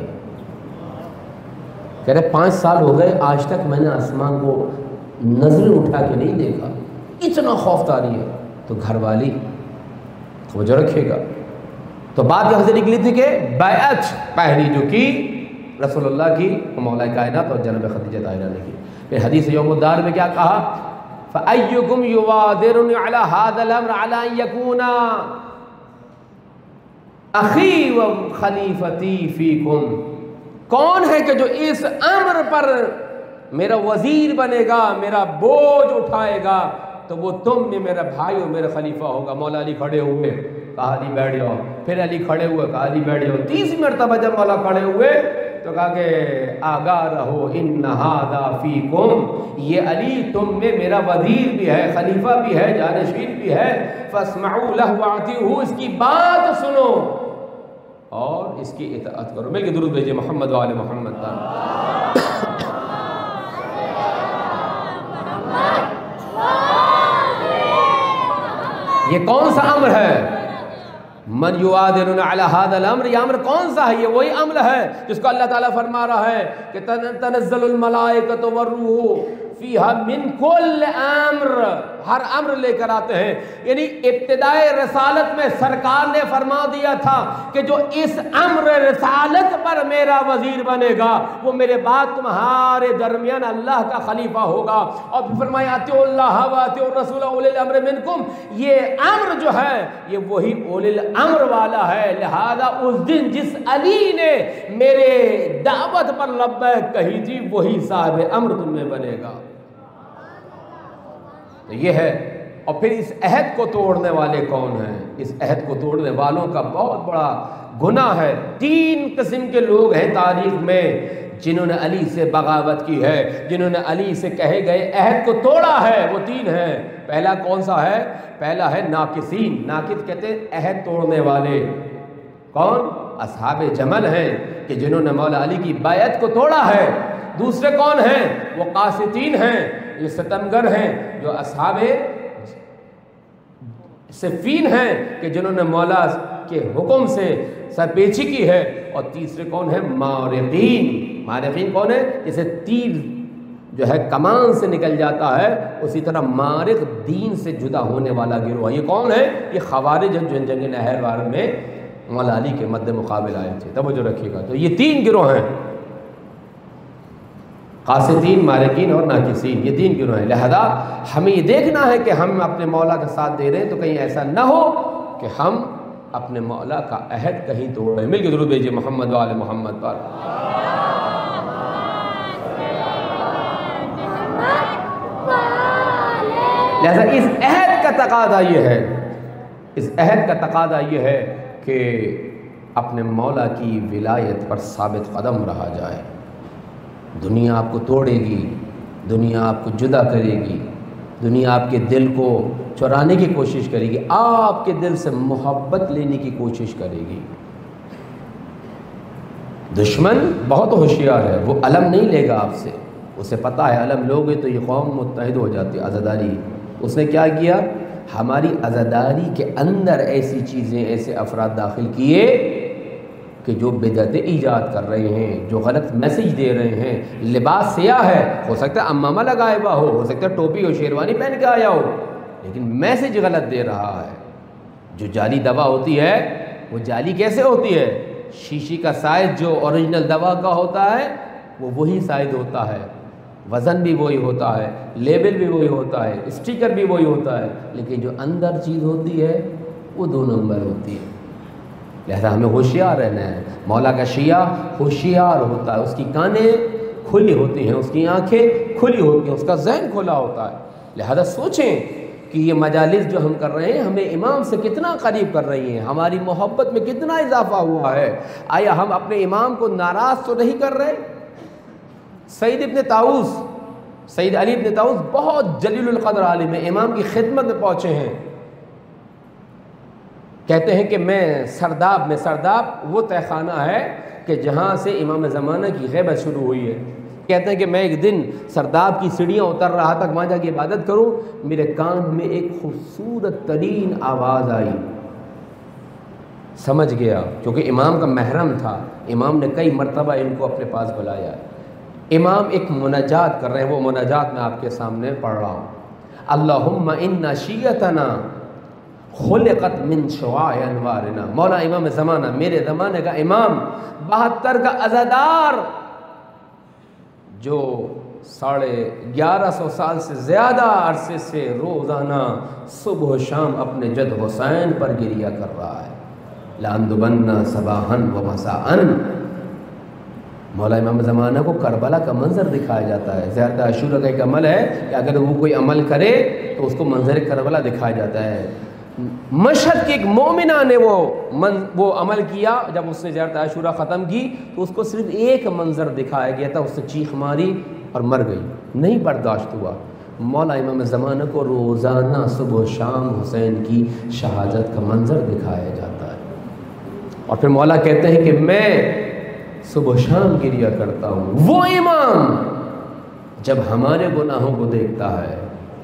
کہہ رہے پانچ سال ہو گئے, آج تک میں نے آسمان کو نظر اٹھا کے نہیں دیکھا, اتنا خوف طاری ہے. تو گھر والی توجہ رکھیے گا. تو بات یہاں سے نکلی تھی کہ بیعت پہلی جو کی رسول اللہ کی, مولا کائنات اور جناب خدیجہ طاہرہ نے کی. پھر حدیث یوم الدار میں کیا کہا؟ فَأَيُّكُمْ يُوَادِرُنِ عَلَى هَذَا الْأَمْرِ عَلَى أَن يَكُونَ أَخِي وَخَلِيفَتِي فِيكُمْ. کون ہے کہ جو اس امر پر میرا وزیر بنے گا، میرا بوجھ اٹھائے گا، تو وہ تم میں میرا بھائی اور میرا خلیفہ ہوگا۔ مولا علی کھڑے ہوئے، کہا علی بیٹھ جاؤ، پھر علی کھڑے ہوئے، کہا علی بیٹھ جاؤ، تیسری مرتبہ جب مولا کھڑے ہوئے تو کہا کہ آگاہ رہو ان ھذا فیکم، یہ علی تم میں میرا وزیر بھی ہے، خلیفہ بھی ہے، جانشین بھی ہے، فاسمعوا لہ واطیعوہ، اس کی بات سنو اور اس کی اطاعت کرو۔ مل کے درود بھیجئے محمد و آل محمد کا۔ یہ کون سا امر ہے؟ من یوادرون علی ھذا الامر، یہ امر کون سا ہے؟ یہ وہی امر ہے جس کو اللہ تعالیٰ فرما رہا ہے کہ تنزل الملائکۃ والروح فیہا من کل امر، ہر امر لے کر آتے ہیں۔ یعنی ابتدائے رسالت میں سرکار نے فرما دیا تھا کہ جو اس امر رسالت پر میرا وزیر بنے گا وہ میرے بعد تمہارے درمیان اللہ کا خلیفہ ہوگا، اور پھر فرمایا اطیعوا اللہ و اطیعوا الرسول اولی الامر منکم، یہ امر جو ہے یہ وہی اولی الامر والا ہے۔ لہذا اس دن جس علی نے میرے دعوت پر لبیک کہی تھی وہی صاحب امر تم میں بنے گا۔ تو یہ ہے، اور پھر اس عہد کو توڑنے والے کون ہیں؟ اس عہد کو توڑنے والوں کا بہت بڑا گناہ ہے۔ تین قسم کے لوگ ہیں تاریخ میں جنہوں نے علی سے بغاوت کی ہے، جنہوں نے علی سے کہے گئے عہد کو توڑا ہے، وہ تین ہیں۔ پہلا کون سا ہے؟ پہلا ہے ناقصین، ناقص کہتے ہیں عہد توڑنے والے۔ کون؟ اصحاب جمل ہیں کہ جنہوں نے مولا علی کی بیعت کو توڑا ہے۔ دوسرے کون ہیں؟ وہ قاسطین ہیں، یہ ستمگر ہیں جو اصحاب صفین ہیں کہ جنہوں نے مولا کے حکم سے سرپیچی کی ہے۔ اور تیسرے کون ہیں؟ مارقین۔ مارقین کون ہے؟ جیسے تیر جو ہے کمان سے نکل جاتا ہے اسی طرح مارق دین سے جدا ہونے والا گروہ۔ یہ کون ہے؟ یہ خوارج جو جنگ نہروان میں مولا علی کے مد مقابل آئے تھے۔ توجہ رکھیے گا، تو یہ تین گروہ ہیں، قاسطین، مارقین اور ناقصین، یہ تین گروہ ہیں۔ لہذا ہمیں یہ دیکھنا ہے کہ ہم اپنے مولا کا ساتھ دے رہے ہیں تو کہیں ایسا نہ ہو کہ ہم اپنے مولا کا عہد کہیں توڑ رہے ہیں۔ مل کے درود بھیجئے محمد و آل محمد پر۔ لہذا اس عہد کا تقاضا یہ ہے، اس عہد کا تقاضا یہ ہے کہ اپنے مولا کی ولایت پر ثابت قدم رہا جائے۔ دنیا آپ کو توڑے گی، دنیا آپ کو جدا کرے گی، دنیا آپ کے دل کو چرانے کی کوشش کرے گی، آپ کے دل سے محبت لینے کی کوشش کرے گی۔ دشمن بہت ہوشیار ہے، وہ علم نہیں لے گا آپ سے، اسے پتہ ہے علم لوگے تو یہ قوم متحد ہو جاتی ہے۔ عزاداری، اس نے کیا کیا؟ ہماری عزاداری کے اندر ایسی چیزیں، ایسے افراد داخل کیے کہ جو بدعت ایجاد کر رہے ہیں، جو غلط میسیج دے رہے ہیں۔ لباس سیاہ ہے، ہو سکتا ہے امامہ لگائے ہوا ہو، ہو سکتا ہے ٹوپی اور شیروانی پہن کے آیا ہو، لیکن میسیج غلط دے رہا ہے۔ جو جعلی دوا ہوتی ہے وہ جعلی کیسے ہوتی ہے؟ شیشی کا سائز جو اوریجنل دوا کا ہوتا ہے وہ وہی سائز ہوتا ہے، وزن بھی وہی ہوتا ہے، لیبل بھی وہی ہوتا ہے، اسٹیکر بھی وہی ہوتا ہے، لیکن جو اندر چیز ہوتی ہے وہ دو نمبر ہوتی ہے۔ لہذا ہمیں ہوشیار رہنا ہے۔ مولا کا شیعہ ہوشیار ہوتا ہے، اس کی کانیں کھلی ہوتی ہیں، اس کی آنکھیں کھلی ہوتی ہیں، اس کا ذہن کھلا ہوتا ہے۔ لہذا سوچیں کہ یہ مجالس جو ہم کر رہے ہیں ہمیں امام سے کتنا قریب کر رہی ہیں، ہماری محبت میں کتنا اضافہ ہوا ہے۔ آیا ہم اپنے امام کو ناراض تو نہیں کر رہے؟ سعید ابن طاؤس، سید علی ابن طاؤس بہت جلیل القدر عالم ہے، امام کی خدمت میں پہنچے ہیں۔ کہتے ہیں کہ میں سرداب میں، سرداب وہ تہ خانہ ہے کہ جہاں سے امام زمانہ کی غیبت شروع ہوئی ہے۔ کہتے ہیں کہ میں ایک دن سرداب کی سیڑھیاں اتر رہا تھا، وہاں جا کے عبادت کروں، میرے کان میں ایک خوبصورت ترین آواز آئی، سمجھ گیا کیونکہ امام کا محرم تھا۔ امام نے کئی مرتبہ ان کو اپنے پاس بلایا۔ امام ایک مناجات کر رہے ہیں، وہ مناجات میں آپ کے سامنے پڑھ رہا ہوں۔ اللہم ان شیعتنا خلقت من شعاع انوارنا، مولا امام زمانہ، میرے زمانے کا امام، بہتر کا عزادار، جو ساڑھے گیارہ سو سال سے زیادہ عرصے سے روزانہ صبح و شام اپنے جد حسین پر گریہ کر رہا ہے۔ لَأَنْدُبَنَّ صَبَاحًا وَمَسَاءً، مولا امام زمانہ کو کربلا کا منظر دکھایا جاتا ہے. زیارت عاشورہ کا ایک عمل ہے کہ اگر وہ کوئی عمل کرے تو اس کو منظر کربلا دکھایا جاتا ہے. مشہد کی ایک مومنہ نے وہ من وہ عمل کیا. جب اس نے زیارت عاشورہ ختم کی تو اس کو صرف ایک منظر دکھایا گیا تھا, اس نے چیخ ماری اور مر گئی, نہیں برداشت ہوا. مولا امام زمانہ کو روزانہ صبح و شام حسین کی شہادت کا منظر دکھایا جاتا ہے. اور پھر مولا کہتے ہیں کہ میں صبح و شام گریا کرتا ہوں. وہ امام جب ہمارے گناہوں کو دیکھتا ہے,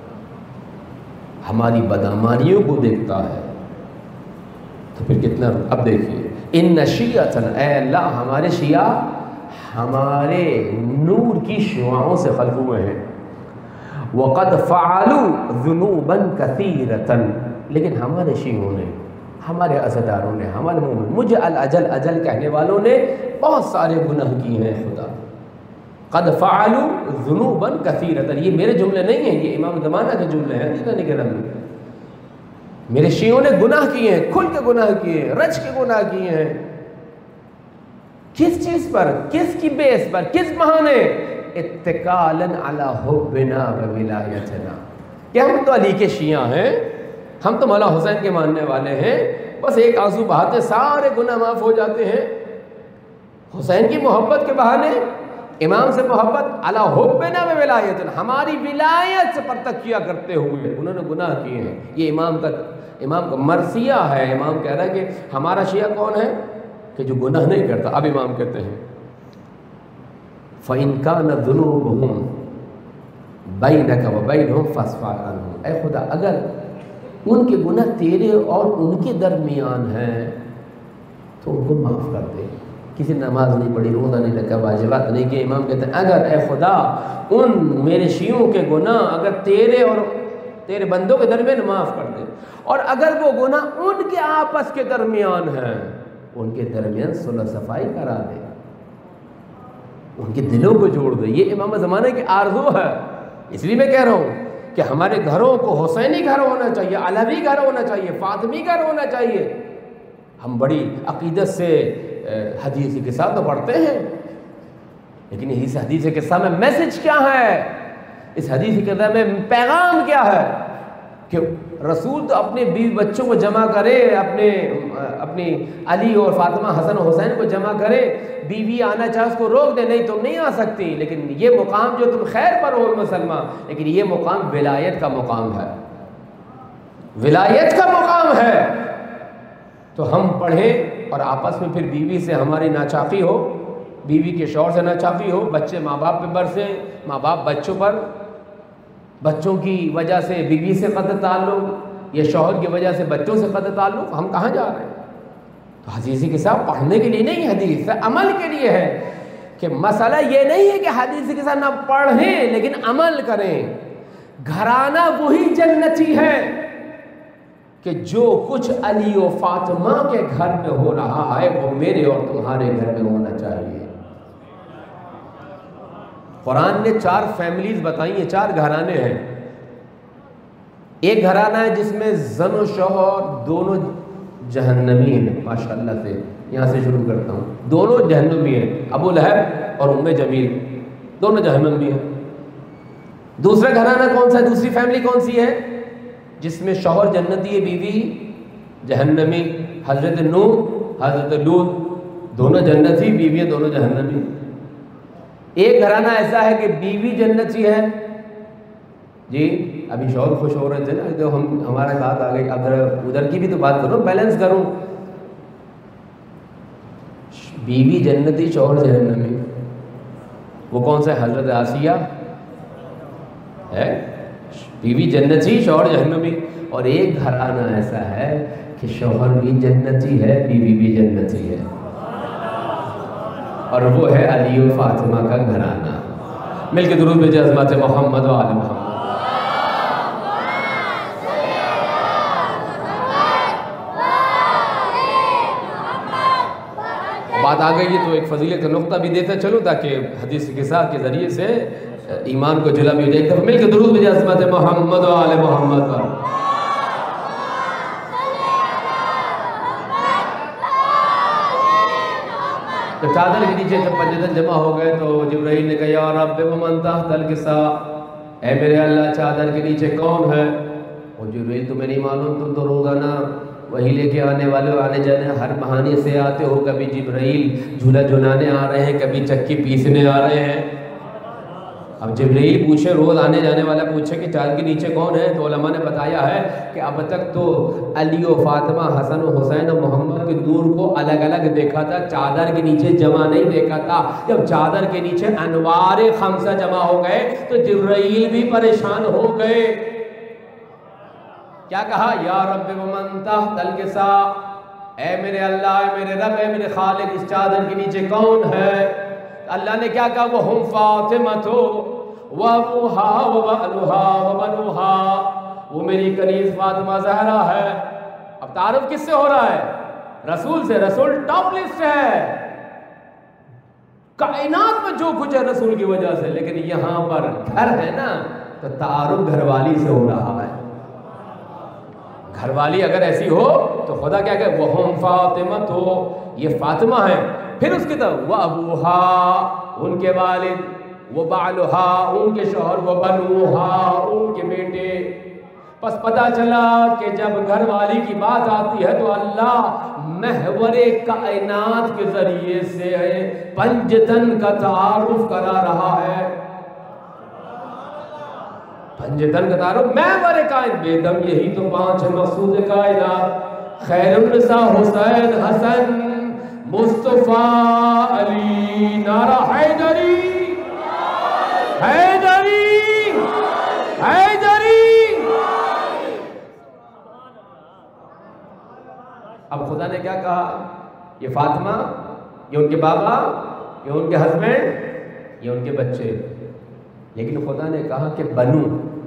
ہماری بدعمالیوں کو دیکھتا ہے, تو پھر کتنا. اب دیکھیے, ان شیعۃ, اے اللہ ہمارے شیعہ ہمارے نور کی شعاعوں سے خلق ہوئے ہیں. وقد فعلوا ذنوبا کثیرۃ, لیکن ہمارے شیعوں نے, ہمارے عزاداروں نے, ہمارے مومن, مجھے الاجل اجل کہنے والوں نے بہت سارے گناہ کیے ہیں. خدا قد فعلوا ذنوبا کثیرۃ, یہ میرے جملے نہیں ہیں, یہ امام زمانہ کے جملے ہیں. دیکھنے کے رنگ میرے شیعوں نے گناہ کیے ہیں, کھل کے گناہ کیے ہیں, رچ کے گناہ کیے ہیں. کس چیز پر, کس کی بیس پر, کس بہانے؟ اتکالا علی حبنا و ولایتنا, کہ ہم تو علی کے شیعہ ہیں, ہم تو مولا حسین کے ماننے والے ہیں, بس ایک آنسو بہاتے سارے گناہ معاف ہو جاتے ہیں. حسین کی محبت کے بہانے, امام سے محبت, علی حبنا و ولایتنا, ہماری ولایت پر تکیہ کرتے ہوئے انہوں نے گناہ کیے ہیں. یہ امام کا امام کا مرثیہ ہے. امام کہہ رہا ہے کہ ہمارا شیعہ کون ہے کہ جو گناہ نہیں کرتا. اب امام کہتے ہیں فَإِن كَانَ ذُنُوبُهُمْ بَيْنَكَ وَبَيْنَهُمْ فَاصْفَحْ عَنْهُمْ, اے خدا اگر ان کے گناہ تیرے اور ان کے درمیان ہیں تو ان کو معاف کر دے. کسی نماز نہیں پڑھی, روزہ نہیں رکھا, واجبات نہیں کیے, امام کہتے ہیں اگر اے خدا ان میرے شیعوں کے گناہ اگر تیرے اور تیرے بندوں کے درمیان معاف کر دے, اور اگر وہ گناہ ان کے آپس کے درمیان ہیں, ان کے درمیان صلح صفائی کرا دے, ان کے دلوں کو جوڑ دے. یہ امام زمانے کی آرزو ہے. اس لیے میں کہہ رہا ہوں کہ ہمارے گھروں کو حسینی گھر ہونا چاہیے, علوی گھر ہونا چاہیے, فاطمی گھر ہونا چاہیے. ہم بڑی عقیدت سے حدیث قصہ تو پڑھتے ہیں, لیکن اس حدیث قصہ میں میسج کیا ہے, اس حدیث قصہ میں پیغام کیا ہے کہ رسول تو اپنے بیوی بچوں کو جمع کرے, اپنے اپنی علی اور فاطمہ, حسن و حسین کو جمع کرے, بیوی آنا چاہے اس کو روک دے, نہیں تم نہیں آ سکتی. لیکن یہ مقام جو تم خیر پر ہو مسلمان, لیکن یہ مقام ولایت کا مقام ہے, ولایت کا مقام ہے. تو ہم پڑھیں اور آپس میں پھر بیوی سے ہماری ناچاقی ہو, بیوی کے شوہر سے ناچاقی ہو, بچے ماں باپ پہ برسیں, ماں باپ بچوں پر, بچوں کی وجہ سے بیوی سے قطع تعلق, یا شوہر کی وجہ سے بچوں سے قطع تعلق. ہم کہاں جا رہے ہیں؟ تو حدیث کے ساتھ پڑھنے کے لیے نہیں, حدیث عمل کے لیے ہے. کہ مسئلہ یہ نہیں ہے کہ حدیث کے ساتھ نہ پڑھیں لیکن عمل کریں. گھرانہ وہی جنتی ہے کہ جو کچھ علی و فاطمہ کے گھر میں ہو رہا ہے وہ میرے اور تمہارے گھر میں ہونا چاہیے. قرآن نے چار فیملیز بتائی ہیں, چار گھرانے ہیں. ایک گھرانہ ہے جس میں زن و شوہر دونوں جہنمی ہیں. ماشاءاللہ سے یہاں سے شروع کرتا ہوں. دونوں جہنمی ہیں, ابو لہب اور ام جمیل, دونوں جہنمی ہیں. دوسرا گھرانہ کون سا ہے, دوسری فیملی کون سی ہے جس میں شوہر جنتی ہے, بیوی جہنمی. حضرت نوح, حضرت لوط, دونوں جنتی, بیوی دونوں جہنمی. ایک گھرانہ ایسا ہے کہ بیوی جنتی ہے. جی ابھی شوہر خوش ہو رہے تھے نا, تو ہم ہمارے بات آ گئی. اب ادھر کی بھی تو بات کروں, بیلنس کروں. بیوی جنتی, شوہر جہنمی. وہ کون سا ہے؟ حضرت آسیہ ہے, بیوی جنتی, شوہر جہنمی. اور ایک گھرانہ ایسا ہے کہ شوہر بھی جنتی ہے, بیوی بھی جنتی ہے, اور وہ ہے علی و فاطمہ کا گھرانہ. مل کے درود بھیجیں عظمت محمد و آل محمد. بات آ گئی ہے تو ایک فضیلت کا نقطہ بھی دیتا چلوں تاکہ حدیث کے ساتھ کے ذریعے سے ایمان کو جلا بھی ہو جائے. مل کے درود بھیجیں عظمت محمد و آل محمد. جب چادر کے نیچے جب پنجتن جمع ہو گئے تو جبرائیل نے کہا یا رب ومن تحت الکساء، اے میرے اللہ چادر کے نیچے کون ہے؟ اور جبرائیل تمہیں نہیں معلوم، تم تو روزانہ وہی لے کے آنے والے آنے جانے ہر بہانے سے آتے ہو، کبھی جبرائیل جھولا جھلانے آ رہے ہیں، کبھی چکی پیسنے آ رہے ہیں۔ اب جبرائیل پوچھے، روز آنے جانے والا پوچھے کہ چادر کے نیچے کون ہے، تو علماء نے بتایا ہے کہ اب تک تو علی و فاطمہ، حسن و حسین و محمد کے دور کو الگ الگ دیکھا تھا، چادر کے نیچے جمع نہیں دیکھا تھا۔ جب چادر کے نیچے انوار خمسہ جمع ہو گئے تو جبرائیل بھی پریشان ہو گئے۔ کیا کہا؟ یا رب ومن تحت الکساء، اے میرے اللہ، اے میرے رب، اے میرے خالق، اس چادر کے نیچے کون ہے؟ اللہ نے کیا کہا؟ وَهُمْ فَاطِمَةُ وَأَبُوهَا وَبَعْلُهَا وَبَنُوهَا، وہ میری کنیز فاطمہ زہرا ہے۔ اب تعارف کس سے ہو رہا ہے؟ رسول سے۔ رسول ٹاپ لسٹ ہے، کائنات میں جو کچھ ہے رسول کی وجہ سے، لیکن یہاں پر گھر ہے نا تو تعارف گھر والی سے ہو رہا ہے۔ گھر والی اگر ایسی ہو تو خدا کیا کہ وَهُمْ فَاطِمَةُ، یہ فاطمہ ہے۔ پھر اس کی طرف وَأَبُوهَا، ان کے والد، وَبَعْلُهَا، ان کے شوہر، وَبَنُوهَا، ان کے بیٹے۔ پس پتہ چلا کہ جب گھر والی کی بات آتی ہے تو اللہ محور کائنات کے ذریعے سے پنجتن کا تعارف کرا رہا ہے۔ پنجتن کا تعارف محور کائنات، بے دم یہی تو پانچ مقصود کائنات، خیر النساء حسین، حسن، مصطفیٰ، علی، نعرہ حیدری، حیدری، حیدری۔ اب خدا نے کیا کہا؟ یہ فاطمہ، یہ ان کے بابا، یہ ان کے ہسبینڈ، یہ ان کے بچے، لیکن خدا نے کہا کہ بنو۔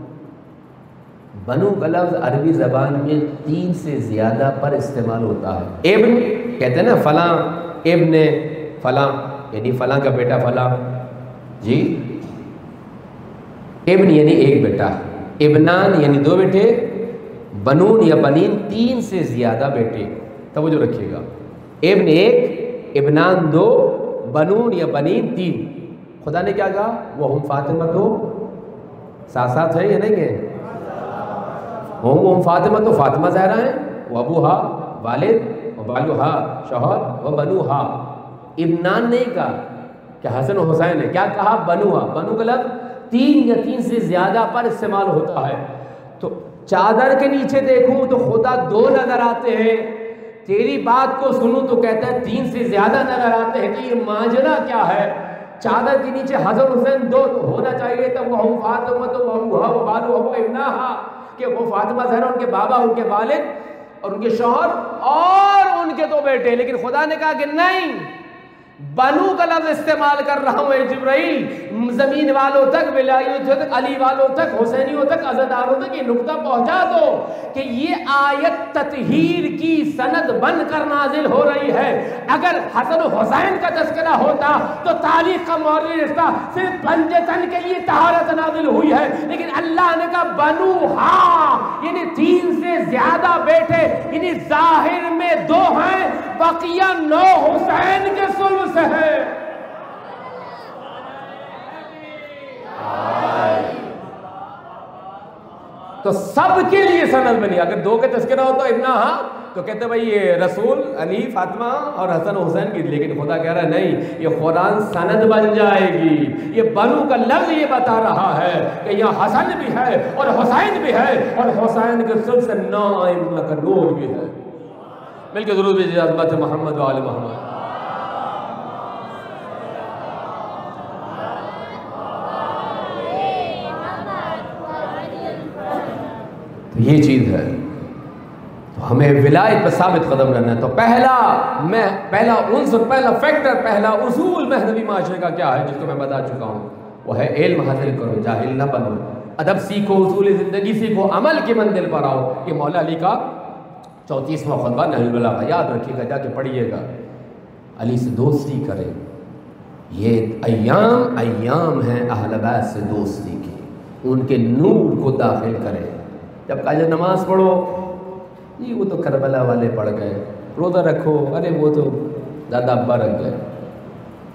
بنو کا لفظ عربی زبان میں تین سے زیادہ پر استعمال ہوتا ہے۔ ابن کہتے ہیں نا، فلاں ابن فلاں، یعنی فلاں کا بیٹا فلاں، جی۔ ابن یعنی ایک بیٹا، ابنان یعنی دو بیٹے، بنون یا بنین تین سے زیادہ بیٹے۔ توجہ رکھیے گا، ابن ایک، ابنان دو، بنون یا بنین تین۔ خدا نے کیا کہا؟ وَهُمْ فاطمہ، تو ساتھ ساتھ ہیں یا نہیں ہیں؟ وَهُمْ فاطمہ، تو فاطمہ زہرا ہیں، وَأَبُوهَا، والد، وَبَعْلُهَا، شوہر، وَبَنُوهَا۔ ابنان نہیں کہا کہ حسن و حسین ہے، کیا کہا؟ بنوها۔ بنو کا لفظ تین یا تین سے زیادہ پر استعمال ہوتا ہے۔ تو چادر کے نیچے دیکھوں تو خدا دو نظر آتے ہیں، تیری بات کو سنوں تو کہتا ہے تین سے زیادہ نظر آتے ہیں، کہ یہ ماجرا کیا ہے؟ چادر کے نیچے حسن حسین دو تو ہونا چاہیے تھا، وہ فاطمہ تو وَأَبُوهَا وَبَعْلُهَا وَابْنَاهَا، کہ وہ فاطمہ زہرا ان کے بابا، ان کے والد اور ان کے شوہر اور ان کے دو بیٹے، لیکن خدا نے کہا کہ نہیں، بنو کا لفظ استعمال کر رہا ہوں۔ اے جبرائیل، زمین والوں تک، ولایوں تک، علی والوں تک، حسینیوں تک، عزاداروں تک یہ نقطہ پہنچا دو کہ یہ آیت تطہیر کی سند بن کر نازل ہو رہی ہے۔ اگر حسن و حسین کا تذکرہ ہوتا تو تاریخ کا مورد رشتہ صرف پنجتن کے لیے طہارت نازل ہوئی ہے، لیکن اللہ نے کہا بنوہا، یعنی تین سے زیادہ بیٹے، یعنی ظاہر میں دو ہیں، بقیہ نو حسین کے سلم سے ہے۔ تو سب کے لیے سند بنی۔ اگر دو کے تذکرہ ہوتا ابنا ہاں تو کہتے بھائی یہ رسول، علی، فاطمہ اور حسن حسین کی، لیکن خدا کہہ رہا ہے نہیں، یہ قرآن سند بن جائے گی۔ یہ بنو کا لفظ یہ بتا رہا ہے کہ یہاں حسن بھی ہے اور حسین بھی ہے، اور حسین کے سب سے نو ائمہ کا نور بھی ہے۔ مل کے ضرور بھی عظمت محمد و آل محمد۔ تو یہ چیز ہے، تو ہمیں ولایت پر ثابت قدم رہنا ہے۔ تو پہلا میں پہلا عنصر، پہلا فیکٹر، پہلا اصول مہدوی معاشرے کا کیا ہے، جس کو میں بتا چکا ہوں، وہ ہے علم حاصل کرو، جاہل نہ بنو، ادب سیکھو، اصول زندگی سیکھو، عمل کی منزل پر آؤ۔ یہ مولا علی کا چونتیسواں خطبہ نہج البلاغہ، یاد رکھیے گا، جا کے پڑھیے گا۔ علی سے دوستی کریں، یہ ایام ایام ہیں اہل بیت سے دوستی کی، ان کے نور کو داخل کریں۔ جب کہا جب نماز پڑھو، جی وہ تو کربلا والے پڑھ گئے، روزہ رکھو، ارے وہ تو دادا ابا رکھ گئے،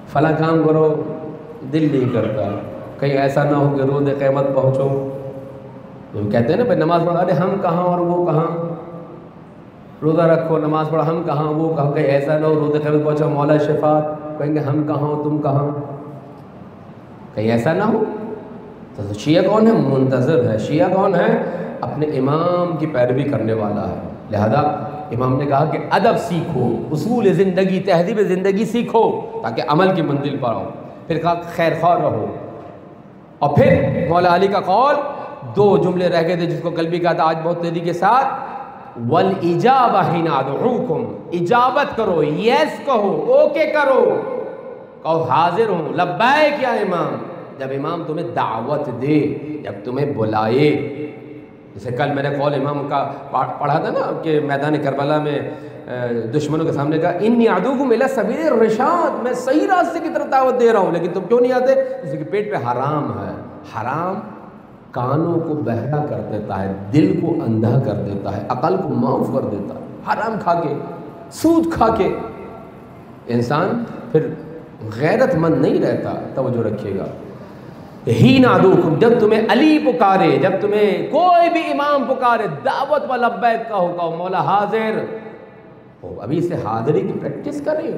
فلاں کام کرو، دل نہیں کرتا، کہیں ایسا نہ ہو کہ روز قیامت پہنچو. جو کہتے ہیں نا بھائی نماز پڑھا، ارے ہم کہاں اور وہ کہاں، روزہ رکھو نماز پڑھا، ہم کہاں وہ کہاں، کہیں ایسا نہ ہو روز قیامت پہنچو مولا شفاعت کہیں گے ہم کہاں ہو تم کہاں، کہیں ایسا نہ ہو. تو شیعہ کون ہے؟ منتظر ہے. شیعہ کون ہے؟ اپنے امام کی پیروی کرنے والا ہے. لہذا امام نے کہا کہ ادب سیکھو، اصول زندگی، تہذیب زندگی سیکھو تاکہ عمل کی منزل پر آؤ. پھر کہا خیر خواہ رہو. اور پھر مولا علی کا قول، دو جملے رہ گئے تھے جس کو کل بھی کہا تھا، آج بہت تیزی کے ساتھ، وَالْإِجَابَةَ حِينَ أَدْعُوكُمْ، اجابت کرو، یس کہو، اوکے کرو، کہو حاضر ہوں، لبیک یا امام. جب امام تمہیں دعوت دے، جب تمہیں بلائے. جیسے کل میں نے قول امام کا پڑھا تھا نا کہ میدان کربلا میں دشمنوں کے سامنے کہا انی ادعوکم الی سبیل الرشاد، میں صحیح راستے کی طرف دعوت دے رہا ہوں لیکن تم کیوں نہیں آتے؟ اس کے پیٹ پہ حرام ہے. حرام کانوں کو بہرا کر دیتا ہے، دل کو اندھا کر دیتا ہے، عقل کو معاف کر دیتا ہے. حرام کھا کے، سود کھا کے انسان پھر غیرت مند نہیں رہتا. توجہ رکھیے گا. ہی نادوکم، جب تمہیں علی پکارے، جب تمہیں کوئی بھی امام پکارے، دعوت و لبیک کہو، کہو مولا حاضر ہو. ابھی سے حاضری کی پریکٹس کریں.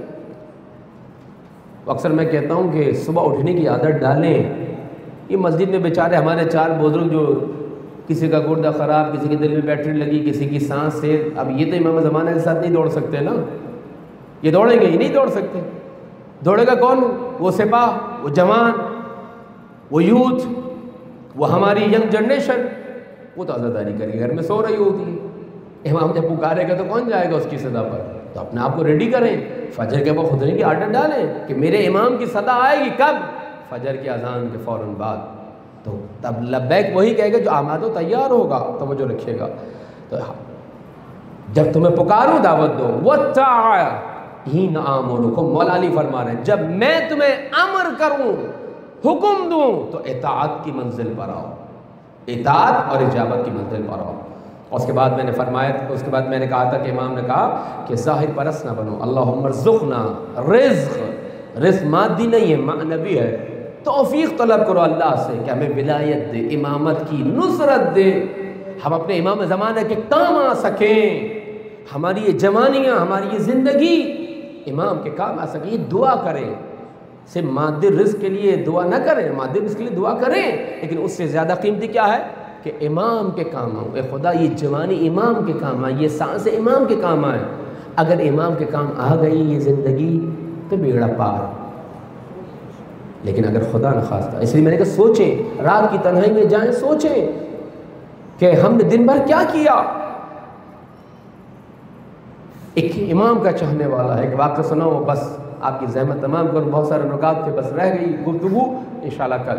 اکثر میں کہتا ہوں کہ صبح اٹھنے کی عادت ڈالیں. یہ مسجد میں بیچارے ہمارے چار بزرگ جو کسی کا گردہ خراب، کسی کے دل میں بیٹری لگی، کسی کی سانس سے، اب یہ تو امام زمانہ کے ساتھ نہیں دوڑ سکتے نا. یہ دوڑیں گے، یہ نہیں دوڑ سکتے. دوڑے گا کون؟ وہ سپاہ، وہ جوان، وہ یوتھ، وہ ہماری ینگ جنریشن. وہ تو عزاداری کر کے گھر میں سو رہی ہوتی ہے. امام جب پکارے گا تو کون جائے گا اس کی صدا پر؟ تو اپنے آپ کو ریڈی کریں. فجر کے وقت خدنے کی عادت ڈالیں کہ میرے امام کی صدا آئے گی کب؟ فجر کی اذان کے فوراً بعد. تو تب لبیک وہی کہے گا جو آماد و تیار ہوگا. توجہ رکھیے گا. تو جب تمہیں پکاروں دعوت دو. وَتَّعِينَ آمُرُكُمْ، مولا علی فرما رہے ہیں جب میں تمہیں امر کروں، حکم دوں تو اطاعت کی منزل پر آؤ، اطاعت اور اجابت کی منزل پر آؤ. اور اس کے بعد میں نے فرمایا، اس کے بعد میں نے کہا تھا کہ امام نے کہا کہ ظاہر پرست نہ بنو. اللہم ارزقنا رزق، رزق مادی نہیں ہے، معنوی ہے. توفیق طلب کرو اللہ سے کہ ہمیں ولایت دے، امامت کی نصرت دے، ہم اپنے امام زمانہ کے کام آ سکیں، ہماری یہ جوانیاں، ہماری یہ زندگی امام کے کام آ سکیں. یہ دعا کریں. صرف مادی رزق کے لیے دعا نہ کریں، مادی رزق کے لیے دعا کریں، لیکن اس سے زیادہ قیمتی کیا ہے کہ امام کے کام آؤں. اے خدا یہ جوانی امام کے کام آئے، یہ سانس امام کے کام آئے. اگر امام کے کام آ گئی یہ زندگی تو بیڑا پار. لیکن اگر خدا نخواستہ، اس لیے میں نے کہا سوچیں، رات کی تنہائی میں جائیں، سوچیں کہ ہم نے دن بھر کیا کیا. ایک امام کا چاہنے والا ہے، ایک واقعہ سناؤ، بس آپ کی زحمت تمام کرو. بہت سارے نکات تھے، بس رہ گئی گفتگو انشاءاللہ کل.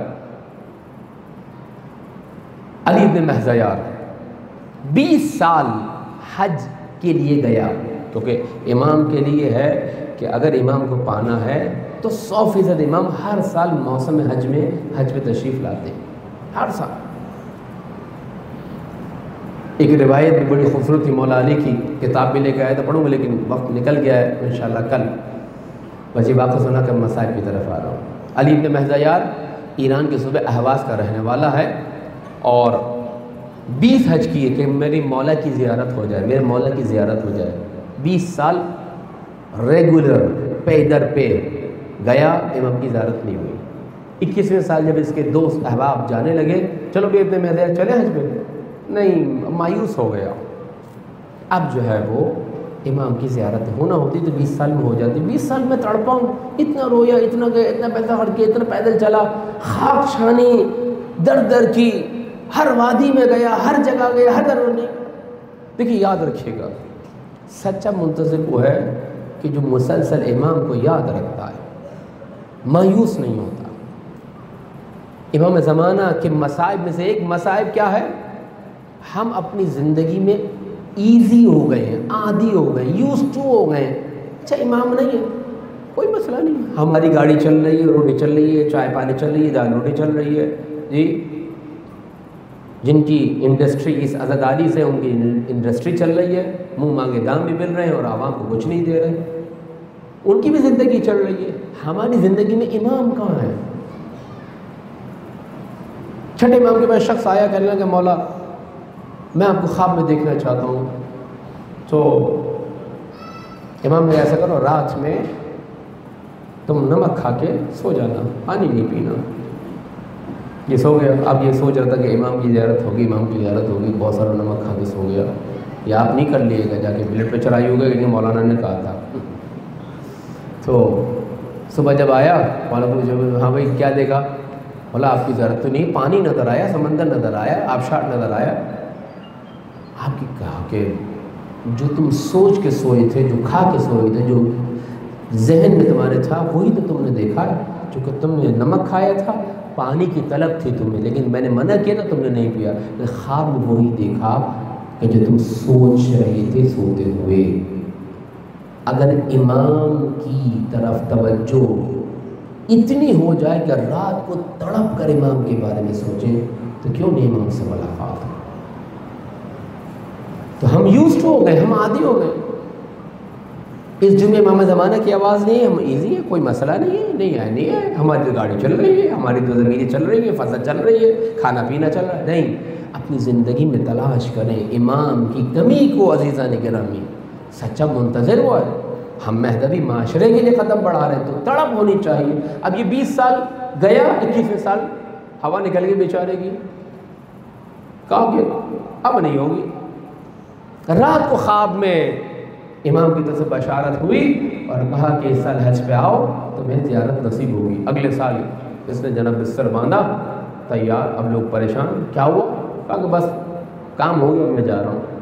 علی بن محزیار بیس سال حج کے لیے گیا، کیونکہ امام کے لیے ہے کہ اگر امام کو پانا ہے تو سو فیصد امام ہر سال موسم حج میں حج پہ تشریف لاتے ہیں، ہر سال. ایک روایت بھی بڑی خوبصورت تھی مولا علی کی، کتاب بھی لے کے آیا تو پڑھوں گا لیکن وقت نکل گیا ہے، انشاءاللہ کل. بس یہ واقعہ سنا کر مسائل کی طرف آ رہا ہوں. علی بن محزیار ایران کے صوبے اہواز کا رہنے والا ہے اور بیس حج کیے کہ میری مولا کی زیارت ہو جائے، میرے مولا کی زیارت ہو جائے. بیس سال ریگولر پے در پے گیا، امام کی زیارت نہیں ہوئی. اکیسویں سال جب اس کے دوست احباب جانے لگے، چلو بھی ابن محزیار چلے حج پہ، نہیں، مایوس ہو گیا. اب جو ہے وہ امام کی زیارت ہونا ہوتی تو بیس سال میں ہو جاتی. بیس سال میں تڑپا ہوں، اتنا رویا، اتنا گیا، اتنا پیسہ خرچ کیا، اتنا پیدل چلا، خاک چھانی در در کی، ہر وادی میں گیا، ہر جگہ گیا، ہر در نہیں. دیکھیے یاد رکھیے گا، سچا منتظر وہ ہے کہ جو مسلسل امام کو یاد رکھتا ہے، مایوس نہیں ہوتا. امام زمانہ کے مصائب میں سے ایک مصائب کیا ہے؟ ہم اپنی زندگی میں ایزی ہو گئے ہیں، عادی ہو گئے، یوز ٹو ہو گئے ہیں. اچھا امام نہیں ہے، کوئی مسئلہ نہیں، ہماری گاڑی چل رہی ہے، روٹی چل رہی ہے، چائے پانی چل رہی ہے، دال روٹی چل رہی ہے. جی جن کی انڈسٹری اس عزاداری سے، ان کی انڈسٹری چل رہی ہے، منہ مانگے دام بھی مل رہے ہیں اور عوام کو کچھ نہیں دے رہے. ان کی بھی زندگی چل رہی ہے، ہماری زندگی میں امام کہاں ہے؟ چھٹے امام کے پاس شخص آیا، کہنے لگا کہ مولا میں آپ کو خواب میں دیکھنا چاہتا ہوں، تو امام نے ایسا کرو رات میں تم نمک کھا کے سو جانا، پانی نہیں پینا۔ یہ سو گیا۔ اب یہ سوچ رہا تھا کہ امام کی زیارت ہوگی، امام کی زیارت ہوگی، بہت سارا نمک کھا کے سو گیا۔ یا آپ نہیں کر لیے گا، جا کے بلڈ پریشر آئی ہوگا، لیکن مولانا نے کہا تھا۔ تو صبح جب آیا مولانا پوچھا ہاں بھائی کیا دیکھا؟ بولا آپ کی زیارت تو نہیں، پانی نظر آیا، سمندر نظر آیا، آبشار نظر آیا۔ آپ کی کہا کہ جو تم سوچ کے سوئے تھے، جو کھا کے سوئے تھے، جو ذہن میں تمہارے تھا، وہی تو تم نے دیکھا ہے۔ چونکہ تم نے نمک کھایا تھا، پانی کی طلب تھی تمہیں، لیکن میں نے منع کیا نا، تم نے نہیں پیا۔ خواب میں وہی دیکھا کہ جو تم سوچ رہے تھے سوتے ہوئے۔ اگر امام کی طرف توجہ اتنی ہو جائے کہ رات کو تڑپ کر امام کے بارے میں سوچیں، تو کیوں نہیں امام سے ملاقات ہو؟ تو ہم یوزڈ ہو گئے، ہم عادی ہو گئے۔ اس جمعے امام زمانہ کی آواز نہیں ہے، ہم ایزی ہے، کوئی مسئلہ نہیں ہے، نہیں ہے نہیں ہے، ہماری تو گاڑی چل رہی ہے، ہماری تو زمینیں چل رہی ہے، فصل چل رہی ہے، کھانا پینا چل رہا ہے۔ نہیں، اپنی زندگی میں تلاش کریں امام کی کمی کو۔ عزیزان گرامی، سچا منتظر ہوا ہے، ہم مہدوی معاشرے کے لیے قدم بڑھا رہے ہیں، تو تڑپ ہونی چاہیے۔ اب یہ بیس سال گیا، اکیسویں سال ہوا نکل گئی بیچارے کی، کہا کہ اب نہیں ہوگی۔ رات کو خواب میں امام کی طرف سے بشارت ہوئی اور کہا کہ اس سال حج پہ آؤ تمہیں زیارت نصیب ہوگی۔ اگلے سال اس نے جناب بستر باندھا، تیار، اب لوگ پریشان، کیا ہوا؟ کہا کہ بس کام ہو گیا، میں جا رہا ہوں۔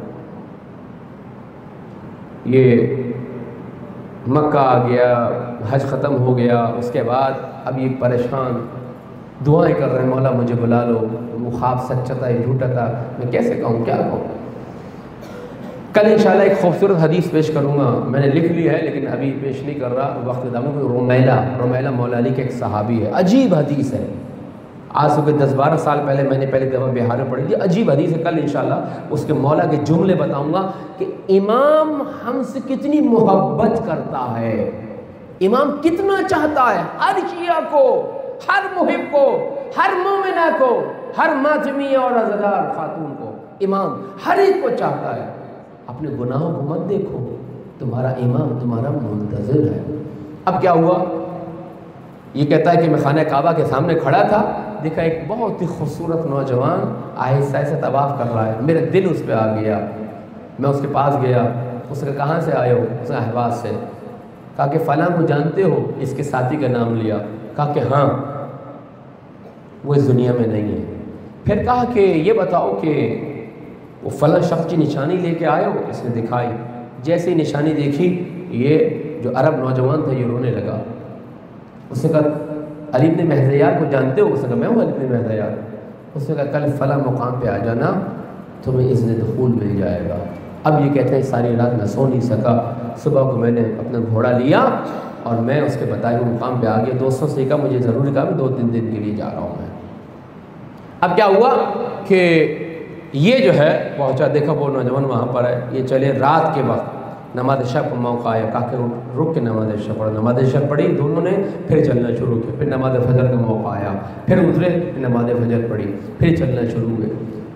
یہ مکہ آ گیا، حج ختم ہو گیا، اس کے بعد اب یہ پریشان دعائیں کر رہے ہیں، مولا مجھے بلا لو، وہ خواب سچا تھا یا جھوٹا تھا، میں کیسے کہوں، کیا کہوں؟ کل انشاءاللہ ایک خوبصورت حدیث پیش کروں گا، میں نے لکھ لی ہے لیکن ابھی پیش نہیں کر رہا، وقت داموں کو۔ رمیلہ رمیلہ مولا علی کے ایک صحابی ہے، عجیب حدیث ہے۔ آج سے کوئی دس بارہ سال پہلے میں نے پہلی دفعہ بہار میں پڑھی تھی، عجیب حدیث ہے۔ کل انشاءاللہ اس کے مولا کے جملے بتاؤں گا کہ امام ہم سے کتنی محبت کرتا ہے، امام کتنا چاہتا ہے ہر شیعہ کو، ہر محب کو، ہر مومنہ کو، ہر ماتمیہ اور عزادار خاتون کو، امام ہر ایک کو چاہتا ہے۔ اپنے گناہوں کو مت دیکھو، تمہارا امام تمہارا منتظر ہے۔ اب کیا ہوا؟ یہ کہتا ہے کہ میں خانہ کعبہ کے سامنے کھڑا تھا، دیکھا ایک بہت ہی خوبصورت نوجوان آہستہ آہستہ طواف کر رہا ہے، میرا دل اس پہ آ گیا، میں اس کے پاس گیا، اس نے کہا کہاں سے آئے ہو؟ اس نے اہواز سے۔ کہا کہ فلاں کو جانتے ہو؟ اس کے ساتھی کا نام لیا، کہا کہ ہاں وہ اس دنیا میں نہیں ہے۔ پھر کہا کہ یہ بتاؤ کہ وہ فلاں شخص کی نشانی لے کے آئے ہو؟ اس نے دکھائی، جیسے ہی نشانی دیکھی یہ جو عرب نوجوان تھا یہ رونے لگا۔ اس نے کہا علی بن مہدیار کو جانتے ہو؟ اس نے کہا میں ہوں علی بن مہدیار۔ اس نے کہا کل فلاں مقام پہ آ جانا، تمہیں اذن دخول مل جائے گا۔ اب یہ کہتے ہیں ساری رات میں سو نہیں سکا، صبح کو میں نے اپنا گھوڑا لیا اور میں اس کے بتائے ہوئے مقام پہ آ گیا۔ دوستوں سے کہا مجھے ضروری کہا، میں دو تین دن کے لیے جا رہا ہوں میں۔ اب کیا ہوا کہ یہ جو ہے پہنچا، دیکھا وہ نوجوان وہاں پر ہے، یہ چلے رات کے وقت نماز عشاء کا موقع آیا، کہا کہ رک کے نماز عشاء پڑھا، نماز عشاء پڑھی دونوں نے، پھر چلنا شروع کیا۔ پھر نماز فجر کا موقع آیا، پھر اترے، پھر نماز فجر پڑھی، پھر چلنا شروع ہوئے۔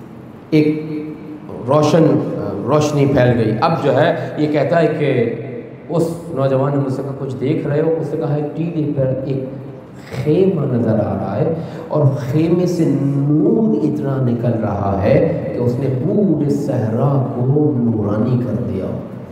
ایک روشن روشنی پھیل گئی۔ اب جو ہے یہ کہتا ہے کہ اس نوجوان نے مجھ سے کہا کچھ دیکھ رہے ہو؟ اس نے کہا ٹی وی پر ایک خیمہ نظر آ رہا ہے اور خیمے سے نور اتنا نکل رہا ہے کہ اس نے پورے صحرا کو نورانی کر دیا۔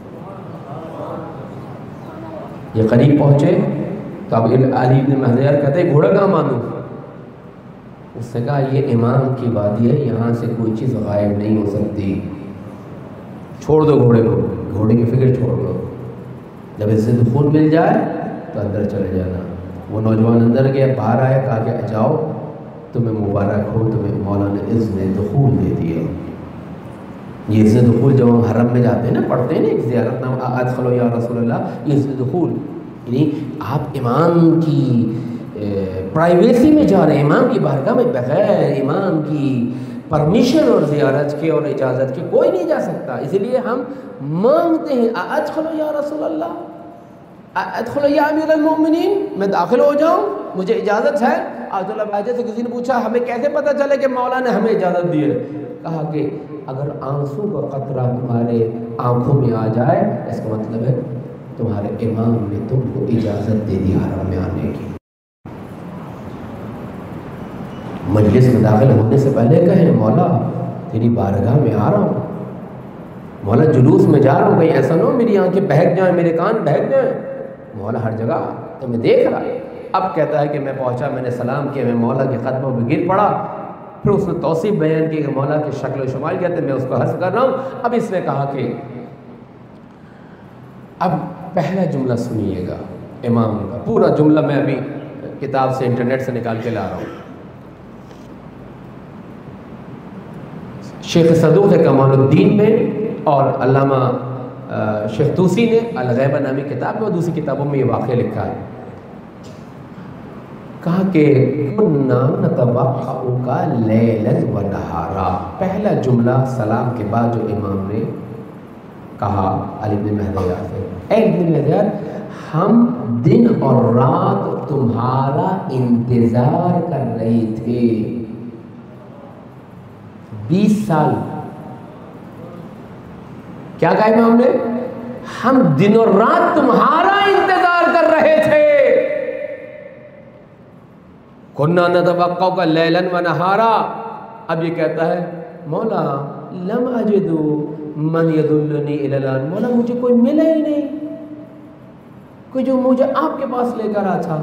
یہ قریب پہنچے تو اب علی بن مہدیار کہتے ہیں گھوڑا کہاں باندھوں؟ اس نے کہا یہ امام کی وادی ہے، یہاں سے کوئی چیز غائب نہیں ہو سکتی، چھوڑ دو گھوڑے کو، گھوڑے کی فکر چھوڑ دو، جب اس سے دخول مل جائے تو اندر چلے جانا۔ وہ نوجوان اندر گیا، باہر آیا، کہا کہ جاؤ تمہیں مبارک ہو، تمہیں مولا نے اذن دخول دے دیا۔ یہ اذن دخول جب ہم حرم میں جاتے ہیں نا، پڑھتے ہیں نا ایک زیارت نامہ ادخلوا یا رسول اللہ، یہ اذن دخول یعنی آپ امام کی پرائیویسی میں جا رہے ہیں، امام کی بارگاہ میں بغیر امام کی پرمیشن اور زیارت کے اور اجازت کے کوئی نہیں جا سکتا۔ اسی لیے ہم مانگتے ہیں ادخلوا یا رسول اللہ، ادخل یا امیر المؤمنین، میں داخل ہو جاؤں، مجھے اجازت ہے؟ عبداللہ بھائی سے کسی نے پوچھا ہمیں کیسے پتہ چلے کہ مولا نے ہمیں اجازت دی ہے؟ کہا کہ اگر آنسو کا قطرہ تمہارے آنکھوں میں آ جائے اس کا مطلب ہے تمہارے امام نے تم کو اجازت دے دی حرم میں آنے کی۔ مجلس میں داخل ہونے سے پہلے کہیں مولا تیری بارگاہ میں آ رہا ہوں، مولا جلوس میں جا رہا ہوں، کہیں ایسا نہ ہو میری آنکھیں بہک جائیں، میرے کان بہک جائیں، مولا ہر جگہ تمہیں دیکھ رہا ہے۔ اب کہتا ہے کہ میں پہنچا، میں نے سلام کیا، میں مولا کے قدموں میں گر پڑا، پھر اس نے توصیف بیان کی کہ مولا کی شکل و شمال کہتے ہیں، میں اس کو حذف کر رہا ہوں۔ اب اس نے کہا کہ اب پہلا جملہ سنیے گا امام کا، پورا جملہ میں ابھی کتاب سے انٹرنیٹ سے نکال کے لا رہا ہوں۔ شیخ صدوق کمال الدین میں اور علامہ شیخ توسی نے الغیبہ نامی کتاب میں اور دوسری کتابوں میں یہ واقعہ لکھا ہے۔ کہا کہ کُنَّا نَتَوَقَّعُكَ لَيْلًا وَنَهَارًا، پہلا جملہ سلام کے بعد جو امام نے کہا علی بن مہدی سے، اے ابن مہدی ہم دن اور رات تمہارا انتظار کر رہے تھے، بیس سال۔ کیا کہا امام نے؟ ہم دن اور رات تمہارا انتظار کر رہے تھے۔ کُنَّا نَتَوَقَّعُكَ لَيْلًا وَنَهَارًا، اب یہ کہتا ہے مولا لم اجد من يدلني الى الان، مولا مجھے کوئی ملا ہی نہیں، کوئی جو مجھے آپ کے پاس لے کر آ تھا۔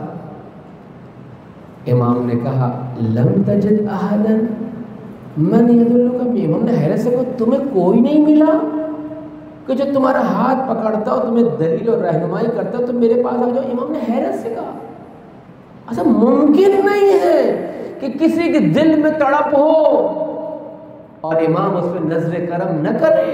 امام نے کہا لم تجد احدا من يدلك، امام نے حیرت سے کہا تمہیں کوئی نہیں ملا کہ جو تمہارا ہاتھ پکڑتا ہو، تمہیں دلیل اور رہنمائی کرتا ہو، تم میرے پاس آ جاؤ۔ امام نے حیرت سے کہا ایسا ممکن نہیں ہے کہ کسی کے دل میں تڑپ ہو اور امام اس پہ نظر کرم نہ کرے۔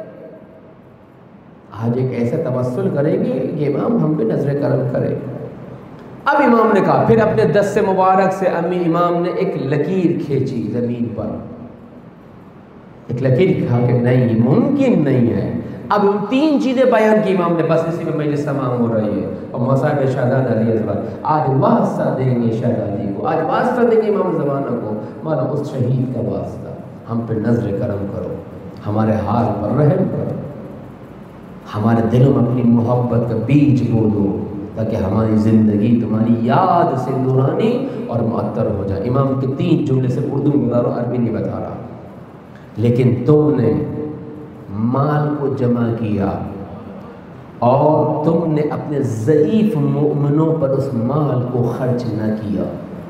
آج ایک ایسا توسل کریں گے کہ امام ہم پہ نظر کرم کرے۔ اب امام نے کہا، پھر اپنے دست مبارک سے امی امام نے ایک لکیر کھینچی زمین پر، ایک لکیر کہا کہ نہیں ممکن نہیں ہے۔ اب ان تین چیزیں بیان کی امام نے، بس اسی میں مجلس تمام ہو رہی ہے۔ اور مصاحب شہزاد علی اصغر آج واسطہ دیں گے شہزادی کو، آج واسطہ دیں گے امام زمانہ کو، مولا اس شہید کا واسطہ، ہم پہ نظر کرم کرو، ہمارے حال پر رحم کرو، ہمارے دلوں میں اپنی محبت کا بیج بو دو تاکہ ہماری زندگی تمہاری یاد سے نورانی اور معطر ہو جائے۔ امام کے تین جملے سے اردو میں بتا رہا، عربی نہیں بتا رہا۔ لیکن تم نے مال کو جمع کیا اور تم نے اپنے ضعیف مومنوں پر اس مال کو خرچ نہ کیا۔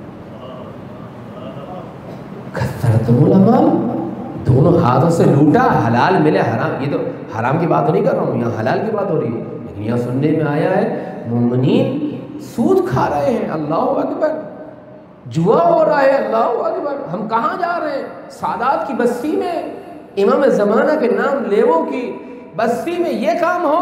کثرتم الاموال، دونوں ہاتھوں سے لوٹا، حلال ملے حرام، یہ تو حرام کی بات تو نہیں کر رہا ہوں، یہاں حلال کی بات ہو رہی ہے۔ لیکن یہاں سننے میں آیا ہے مومنین سود کھا رہے ہیں، اللہ اکبر، جوا ہو رہا ہے، اللہ اکبر، ہم کہاں جا رہے ہیں؟ سادات کی بستی میں، امام زمانہ کے نام لیووں کی بستی میں یہ کام ہو؟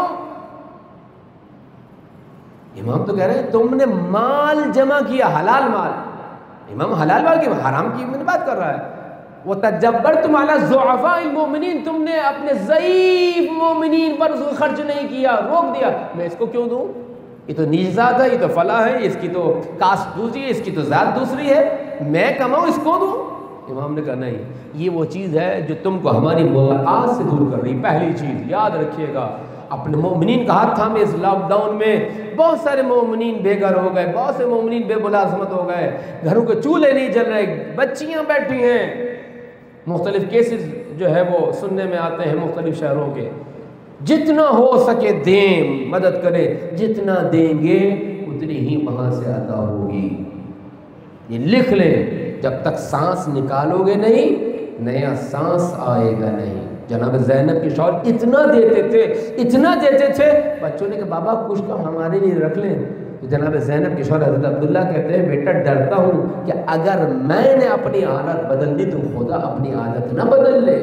امام تو کہہ رہے ہیں تم نے مال جمع کیا، حلال مال، امام حلال مال کی، حرام کی میں بات کر رہا ہے۔ وَتَجَبَّرْتُمْ عَلَى الضُّعَفَاءِ الْمُؤْمِنِينَ، تم نے اپنے ضعیف مومنین پر اس کو خرچ نہیں کیا، روک دیا، میں اس کو کیوں دوں، یہ تو نیچ ذات ہے، یہ تو فلاں ہے، اس کی تو کاسٹ دوسری ہے، اس کی تو ذات دوسری ہے، میں کماؤں اس کو دوں؟ امام نے کہا نہیں، یہ وہ چیز ہے جو تم کو ہماری ملاقات سے دور کر رہی۔ پہلی چیز یاد رکھیے گا، اپنے مومنین کا ہاتھ تھامے۔ اس لاک ڈاؤن میں بہت سارے مومنین بے گھر ہو گئے، بہت سے مومنین بے ملازمت ہو گئے، گھروں کے چولہے نہیں جل رہے، بچیاں بیٹھی ہیں، مختلف کیسز جو ہے وہ سننے میں آتے ہیں مختلف شہروں کے۔ جتنا ہو سکے دیں، مدد کرے، جتنا دیں گے اتنی ہی وہاں سے عطا ہوگی۔ یہ لکھ لیں، جب تک سانس نکالو گے نہیں نیا سانس آئے گا نہیں۔ جناب زینب کے شوہر اتنا دیتے تھے، اتنا دیتے تھے، بچوں نے کہا بابا کچھ تو ہمارے لیے رکھ لیں۔ تو جناب زینب کے شوہر حضرت عبداللہ کہتے ہیں بیٹا ڈرتا ہوں کہ اگر میں نے اپنی عادت بدل دی تو خدا اپنی عادت نہ بدل لے۔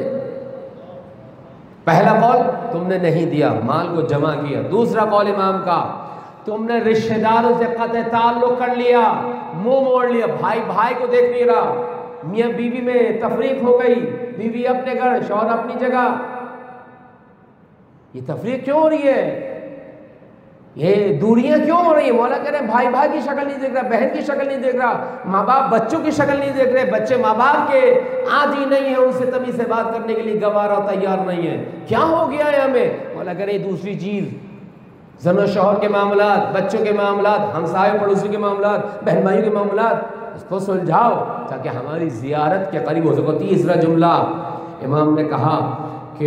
پہلا قول تم نے نہیں دیا، مال کو جمع کیا۔ دوسرا قول امام کا، تم نے رشتہ داروں سے قطع تعلق کر لیا، منہ موڑ لیا، بھائی بھائی کو دیکھ نہیں رہا، میاں بیوی میں تفریق ہو گئی، بیوی اپنے گھر، شوہر اپنی جگہ۔ یہ تفریق کیوں ہو رہی ہے؟ یہ دوریاں کیوں ہو رہی ہیں؟ مولا کہہ رہے ہیں بھائی بھائی کی شکل نہیں دیکھ رہا، بہن کی شکل نہیں دیکھ رہا، ماں باپ بچوں کی شکل نہیں دیکھ رہے، بچے ماں باپ کے عادی نہیں ہیں، ان سے تمیز سے بات کرنے کے لیے گوارا تیار نہیں ہے. کیا ہو گیا ہے ہمیں؟ مولا کہہ رہے ہیں دوسری چیز، زن و شوہر کے معاملات، بچوں کے معاملات، ہمسائے پڑوسی کے معاملات، بہن بھائیوں کے معاملات، اس کو سلجھاؤ تاکہ ہماری زیارت کے قریب ہو سکو. تیسرا جملہ امام نے کہا کہ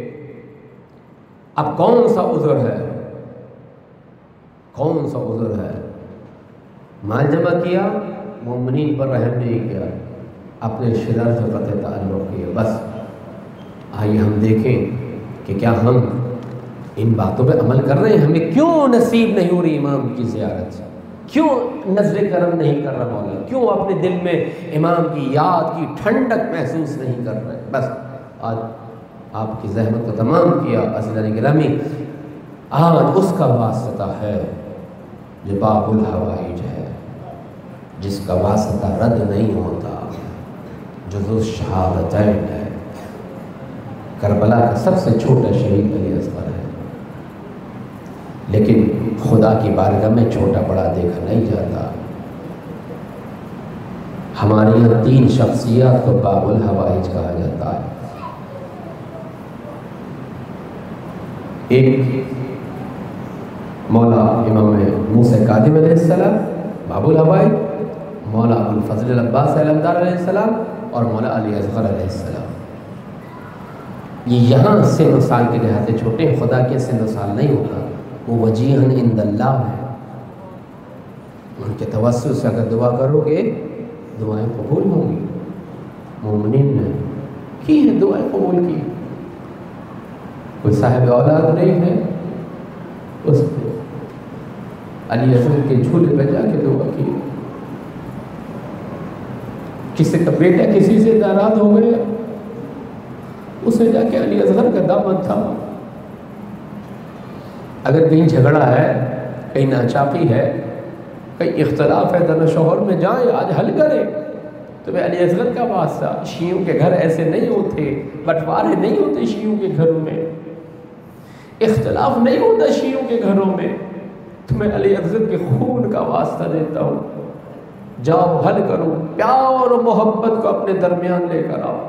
اب کون سا عذر ہے، کون سا عذر ہے؟ مال جمع کیا، مومنین پر رحم نہیں کیا، اپنے شرار سے قطع تعلق کیا. بس آئیے ہم دیکھیں کہ کیا ہم ان باتوں پہ عمل کر رہے ہیں. ہمیں کیوں نصیب نہیں ہو رہی امام کی زیارت سے؟ کیوں نظر کرم نہیں کر رہا مولا؟ کیوں اپنے دل میں امام کی یاد کی ٹھنڈک محسوس نہیں کر رہے؟ بس آج آپ کی زحمت کو تمام کیا. عزیزان گرامی، آج اس کا واسطہ ہے جو باب الحوائج ہے، جس کا واسطہ رد نہیں ہوتا، جو ذو شہادتین ہے. کربلا کا سب سے چھوٹا شہید علی اصغر ہے، لیکن خدا کی بارگاہ میں چھوٹا بڑا دیکھا نہیں جاتا. ہماری یہاں تین شخصیات کو باب الحوائج کہا جاتا ہے. ایک مولا امام موسیٰ کاظم علیہ السلام باب الحوائج، مولا ابو الفضل العباس علمدار علیہ السلام، اور مولا علی اصغر علیہ السلام. یہ یہاں سن و سال کے لحاظ سے چھوٹے ہیں، خدا کے سن و سال نہیں ہوتا. وہ وجیہن عند اللہ ہے، ان کے توسل سے اگر دعا کرو گے دعائیں قبول ہوں گی. مومنین نے کی ہیں دعائیں قبول کی. کوئی صاحب اولاد نہیں ہے، اس کو علی اصغر کے جھولے پہ جا کے دعا کی. کسی کا بیٹا کسی سے ناراض ہو گیا، اسے جا کے علی اصغر کا دامن تھا. اگر کہیں جھگڑا ہے، کہیں ناچاپی ہے، کہیں اختلاف ہے، زن و شوہر میں جائیں، آج حل کریں. تو میں علی اصغر کا واسطہ، شیعوں کے گھر ایسے نہیں ہوتے، بٹوارے نہیں ہوتے شیعوں کے گھروں میں، اختلاف نہیں ہوتا شیعوں کے گھروں میں. تو میں علی اصغر کے خون کا واسطہ دیتا ہوں، جاؤ حل کرو، پیار و محبت کو اپنے درمیان لے کر آؤ.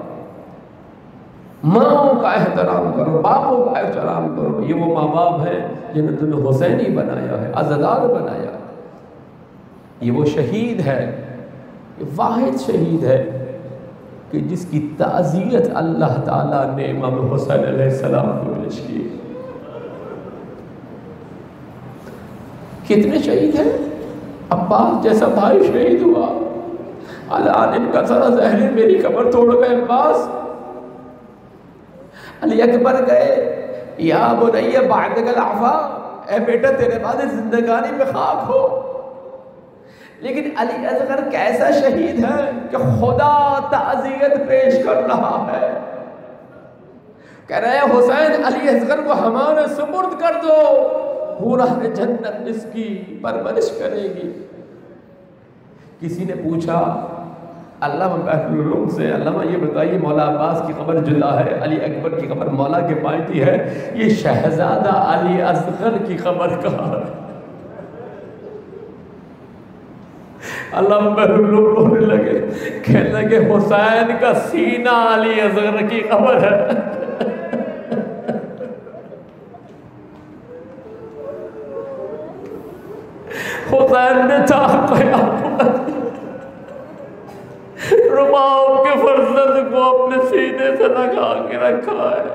ماں کا احترام کرو، باپوں کا احترام کرو. یہ وہ ماں باپ ہیں جنہوں نے تمہیں حسینی بنایا ہے، عزادار بنایا. یہ وہ شہید ہے، یہ واحد شہید ہے کہ جس کی تعزیت اللہ تعالیٰ نے امام حسین علیہ السلام کو پیش کی. کتنے شہید ہیں؟ عباس جیسا بھائی شہید ہوا، العالم کا سرا زہری میری قبر توڑ گئے. عباس علی اکبر گئے، یا بنی بعدک العفا، اے بیٹا تیرے بعد زندگانی میں خاک ہو. لیکن علی اصغر کیسا شہید ہے کہ خدا تعزیت پیش کر رہا ہے، کہہ رہے ہیں حسین علی اصغر کو ہمارے سپرد کر دو، پورا جنت اس کی پرورش کرے گی. کسی نے پوچھا علامہ بحر العلوم سے، علامہ یہ بتائیے مولا عباس کی قبر جدا ہے، علی اکبر کی قبر مولا کے پائیتی ہے، یہ شہزادہ علی اصغر کی قبر کہاں ہے؟ علامہ بحر العلوم رونے لگے، کہنے لگے حسین کا سینہ علی اصغر کی قبر ہے. حسین نے چاہ قیامت رباب کے فرزند کو اپنے سینے سے لگا کے رکھا ہے.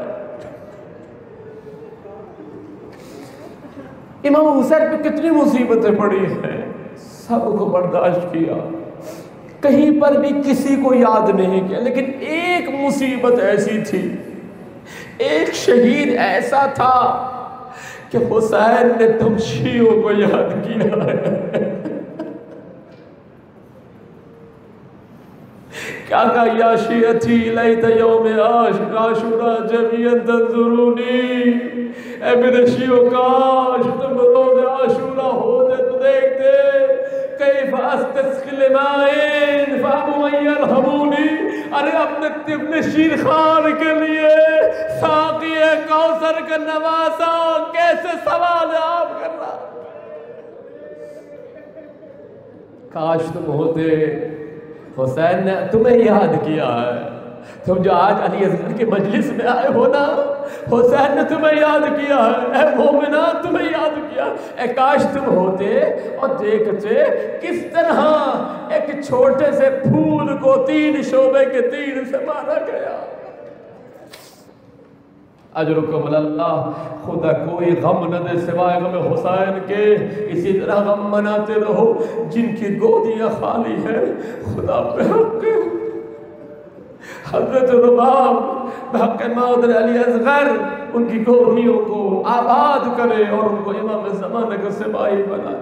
امام حسین پہ کتنی مصیبتیں پڑی ہیں، سب کو برداشت کیا، کہیں پر بھی کسی کو یاد نہیں کیا. لیکن ایک مصیبت ایسی تھی، ایک شہید ایسا تھا کہ حسین نے تم شیعوں کو یاد کیا ہے. کیا کہا؟ یا شیعتی لیت یوم عاشورا جمیعا تنظرونی، اے میرے شیعوں کاش تم روز عاشورا ہوتے تو دیکھتے کہ کیف استسقی لماء فابوا ان یرحمونی، ارے اپنے ابن شیر خان کے لیے ساقی کوثر کا نواسا کیسے سوال آپ کر رہا؟ کاش تم ہوتے، حسین نے تمہیں یاد کیا ہے، تم جو آج علی اصغر کے مجلس میں آئے ہو نا، حسین نے تمہیں یاد کیا ہے، اے مومنہ تمہیں یاد کیا، اے کاش تم ہوتے اور دیکھتے کس طرح ایک چھوٹے سے پھول کو تین شعبے کے تیر سے مارا گیا۔ اجرکم اللہ، خدا کوئی غم نہ دے سوائے غم حسین کے، اسی طرح غم مناتے رہو جن کی گودیاں خالی ہیں، خدا پہ حق حضرت رباب بحق مادر علی اصغر ان کی گودیوں کو آباد کرے اور ان کو امام زمانہ کا سپاہی بنائے۔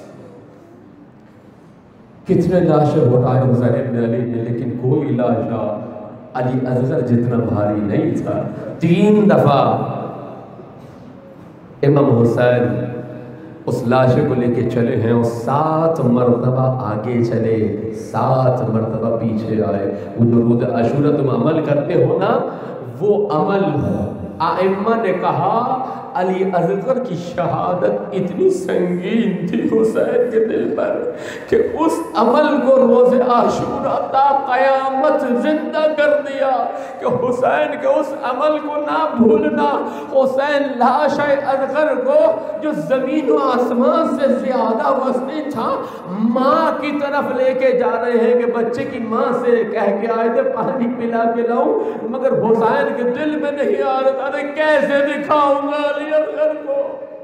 کتنے لاشیں اٹھائے حسین ابن علی نے، لیکن کوئی لاشا علی اصغر جتنا بھاری نہیں تھا۔ تین دفعہ امام حسین اس لاشے کو لے کے چلے ہیں اور سات مرتبہ آگے چلے، سات مرتبہ پیچھے آئے۔ وہ جو روز عاشورہ تم عمل کرتے ہو نا، وہ عمل ائمہ نے کہا علی اصغر کی شہادت اتنی سنگین تھی حسین کے دل پر کہ اس عمل کو روز عاشورہ تا قیامت زندہ کر دیا کہ حسین کے اس عمل کو نہ بھولنا۔ حسین لاش اصغر کو جو زمین و آسمان سے زیادہ وزنی تھا ماں کی طرف لے کے جا رہے ہیں کہ بچے کی ماں سے کہہ کے آئے تھے پانی پلا کے لاؤں، مگر حسین کے دل میں نہیں آ رہا تھا کیسے دکھاؤں گا علی اصغر کو۔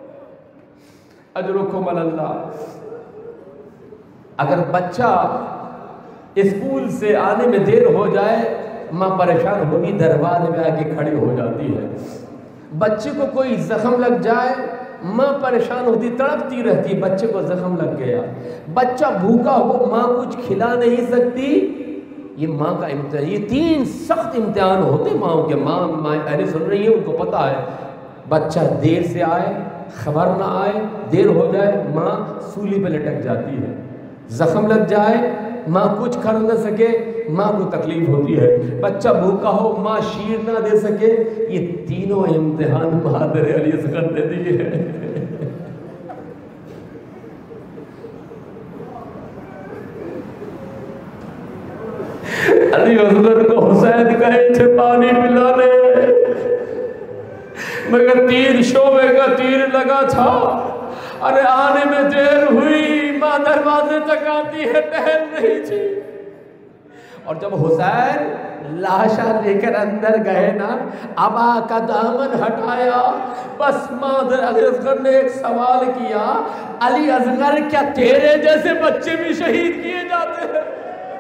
اجرکم اللہ، اگر بچہ اسکول سے آنے میں دیر ہو جائے ماں پریشان ہوگی، دروازے میں آ کے کھڑی ہو جاتی ہے۔ بچے کو کوئی زخم لگ جائے ماں پریشان ہوتی، تڑپتی رہتی، بچے کو زخم لگ گیا۔ بچہ بھوکا ہو ماں کچھ کھلا نہیں سکتی، یہ ماں کا امتحان، یہ تین سخت امتحان ہوتے ماں کے۔ ماں پہلے سن رہی ہے، ان کو پتا ہے بچہ دیر سے آئے خبر نہ آئے، دیر ہو جائے ماں سولی پہ لٹک جاتی ہے، زخم لگ جائے ماں کچھ کر نہ سکے ماں کو تکلیف ہوتی ہے، بچہ بھوکا ہو ماں شیر نہ دے سکے۔ یہ تینوں امتحان بہادر علی اصغر نے دیے ہیں۔ علی اصغر کو حسین کہے تھے پانی پلانے، مگر تیر شعبے کا تیر لگا تھا، ارے آنے میں دیر ہوئی، ماں دروازے تک آتی ہے ٹہل نہیں تھی۔ اور جب حسین لاشا لے کر اندر گئے نا، ابا کا دامن ہٹایا، بس مادر علی اصغر نے ایک سوال کیا، علی اصغر کیا تیرے جیسے بچے بھی شہید کیے جاتے ہیں؟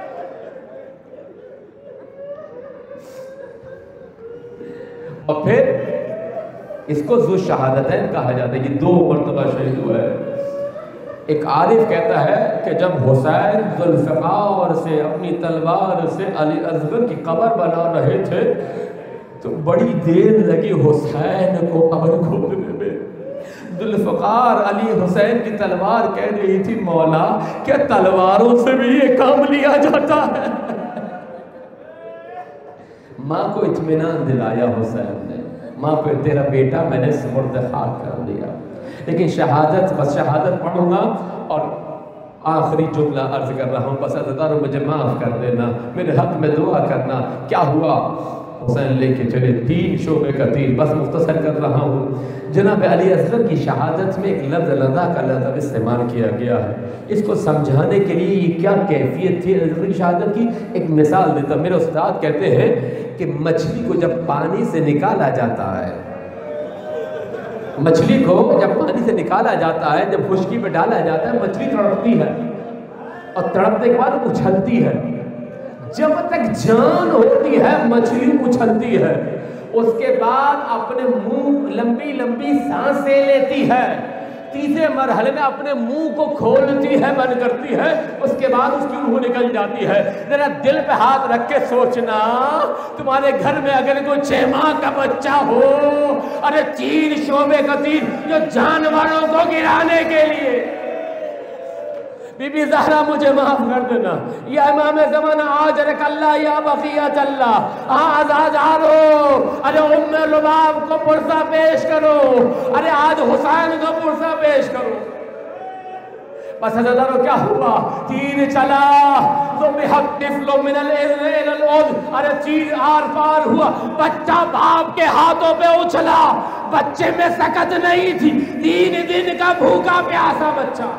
اور پھر اس کو ذو شہادتین کہا جاتا ہے، یہ دو مرتبہ شہید ہوا ہے۔ ایک عارف کہتا ہے کہ جب حسین ذوالفقار سے اپنی تلوار سے علی اصغر کی قبر بنا رہے تھے تو بڑی دیر لگی حسین کو قبر کھودنے میں۔ ذوالفقار علی حسین کی تلوار کہہ رہی تھی مولا کہ تلواروں سے بھی یہ کام لیا جاتا ہے۔ ماں کو اطمینان دلایا حسین نے، ماں کو تیرا بیٹا میں نے سپرد خاک کر دیا۔ لیکن شہادت، بس شہادت پڑھوں گا اور آخری جملہ عرض کر رہا ہوں، بس عزیزانو مجھے معاف کر دینا، میرے حق میں دعا کرنا۔ کیا ہوا؟ حسین لے کے چلے تین شعبے کا تیر، بس مختصر کر رہا ہوں۔ جناب علی اصغر کی شہادت میں ایک لفظ لذا کا لفظ استعمال کیا گیا ہے، اس کو سمجھانے کے لیے یہ کیا کیفیت تھی علی اصغر کی شہادت کی ایک مثال دیتا ہوں۔ میرے استاد کہتے ہیں کہ مچھلی کو جب پانی سے نکالا جاتا ہے، مچھلی کو جب پانی سے نکالا جاتا ہے، جب خشکی پہ ڈالا جاتا ہے، مچھلی تڑپتی ہے اور تڑپنے کے بعد اچھلتی ہے۔ جب تک جان ہوتی ہے مچھلی اچھلتی ہے، اس کے بعد اپنے منہ لمبی لمبی سانسیں لیتی ہے، تیسرے مرحلے میں اپنے منہ کو کھولتی ہے، بند کرتی ہے، اس کے بعد اس کی روح نکل جاتی ہے۔ ذرا دل پہ ہاتھ رکھ کے سوچنا، تمہارے گھر میں اگر کوئی چھ ماہ کا بچہ ہو، ارے تین شعبے کا تیر جو جانوروں کو گرانے کے لیے، بی بی زہرا مجھے معاف کر دینا، یا امام زمانہ آج رک اللہ یا بقیت اللہ، آج آج آرو، ارے ام لباب کو پرسہ پیش کرو، ارے آج حسین کو پرسہ پیش کرو۔ بس حضرت کیا ہوا؟ تیر چلا تو بحق نفل من الازن الى العود، ارے تیر آر پار ہوا، بچہ باپ کے ہاتھوں پہ اچھلا، بچے میں سکت نہیں تھی، تین دن کا بھوکا پیاسا بچہ۔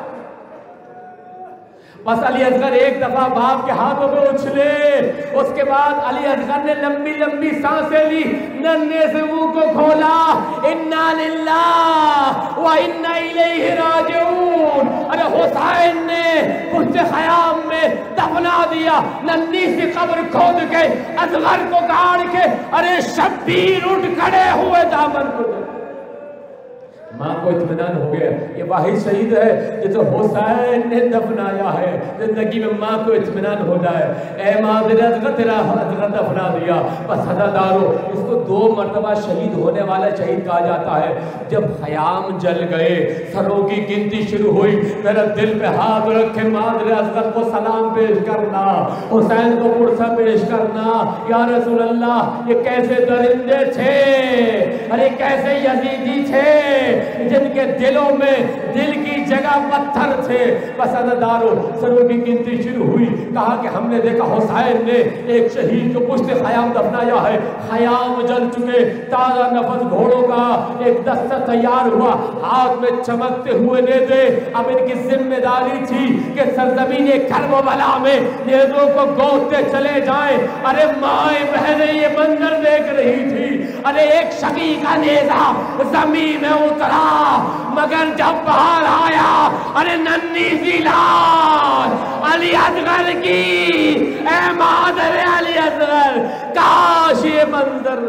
بس علی اصغر ایک دفعہ باپ کے ہاتھوں پہ اچھلے، اس کے بعد علی اصغر نے لمبی لمبی سانسیں لی، ننے سے منہ کو کھولا، انا للہ و انا الیہ راجعون، ارے حسین نے پشت خیام میں دفنا دیا، ننی سی قبر کھود کے اصغر کو گاڑ کے، ارے شبیر اٹھ کھڑے ہوئے دامن کو، ماں کو اطمینان ہو گیا یہ واحد شہید ہے جسے حسین نے دفنایا ہے، زندگی میں ماں کو اطمینان ہو جائے، اے ماں میرے اصغر تیرا اصغر دفنا دیا۔ بس حضادارو اس کو دو مرتبہ شہید ہونے والا شہید کہا جاتا ہے۔ جب خیام جل گئے، سروں کی گنتی شروع ہوئی، میرا دل پہ ہاتھ رکھے ماں میرے اصغر کو سلام پیش کرنا، حسین کو پرسہ پیش کرنا، یا رسول اللہ یہ کیسے درندے تھے، ارے کیسے یزیدی تھے جن کے دلوں میں دل کی جگہ پتھر تھے۔ بس عزادارو سروں کی گنتی شروع ہوئی، کہا کہ ہم نے دیکھا حسین نے ایک شہید کو پشت خیام دفنایا ہے، خیام جل چکے، تازہ نفس گھوڑوں کا ایک دستہ تیار ہوا، ہاتھ میں چمکتے ہوئے نیزے۔ اب ان کی ذمہ داری تھی کہ سرزمین کربلا میں نیزوں کو گوتے چلے جائیں۔ ارے مائیں بہنیں یہ منظر دیکھ رہی تھی، ارے ایک شقی کا نیزہ زمین میں اترا، مگر جب باہر آیا ارے ننی سی لاش علی اصغر کی، اے مادر علی اصغر، کاش یہ منظر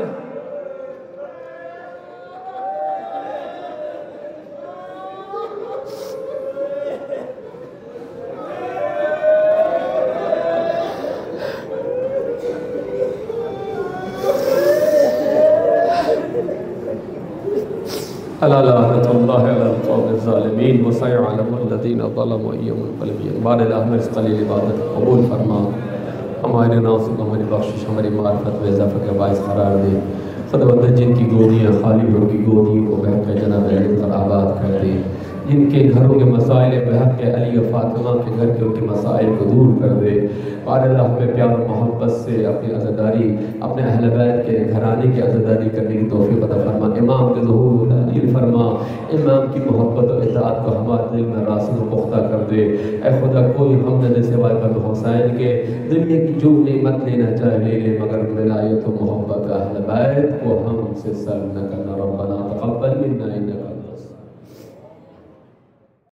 الا لعنت اللہ علی القوم الظالمین وسيعلم الذین ظلموا ای منقلبون۔ بار الہ اس قلیل عبادت قبول فرما، ہمارے ناصب ہماری بخشش ہماری معرفت میں اضافہ کا باعث قرار دے۔ خداوند جن کی گودیاں خالی ہو کی گودیوں کو بہت کے جناب علی پر آباد کر دے، جن کے گھروں کے مسائل بحق کے علی و فاطمہ کے گھر کے ان کے مسائل کو دور کر دے۔ بار اللہ میں پیار و محبت سے اپنی عزاداری اپنے اہل بیت کے گھرانے کی عزاداری کرنے کی توفیق عطا فرما، امام کے ظہور تعلیل فرما، امام کی محبت و اطاعت کو ہمارے دل میں راسخ و پختہ کر دے۔ اے خدا کوئی ہم نے سوائے پر حسین کے دنیا کی جو نعمت لینا چاہے لے لے، مگر ولایت و محبت اہل بیت کو ہم سے سر نہ کرنا۔ ربنا تقبل منا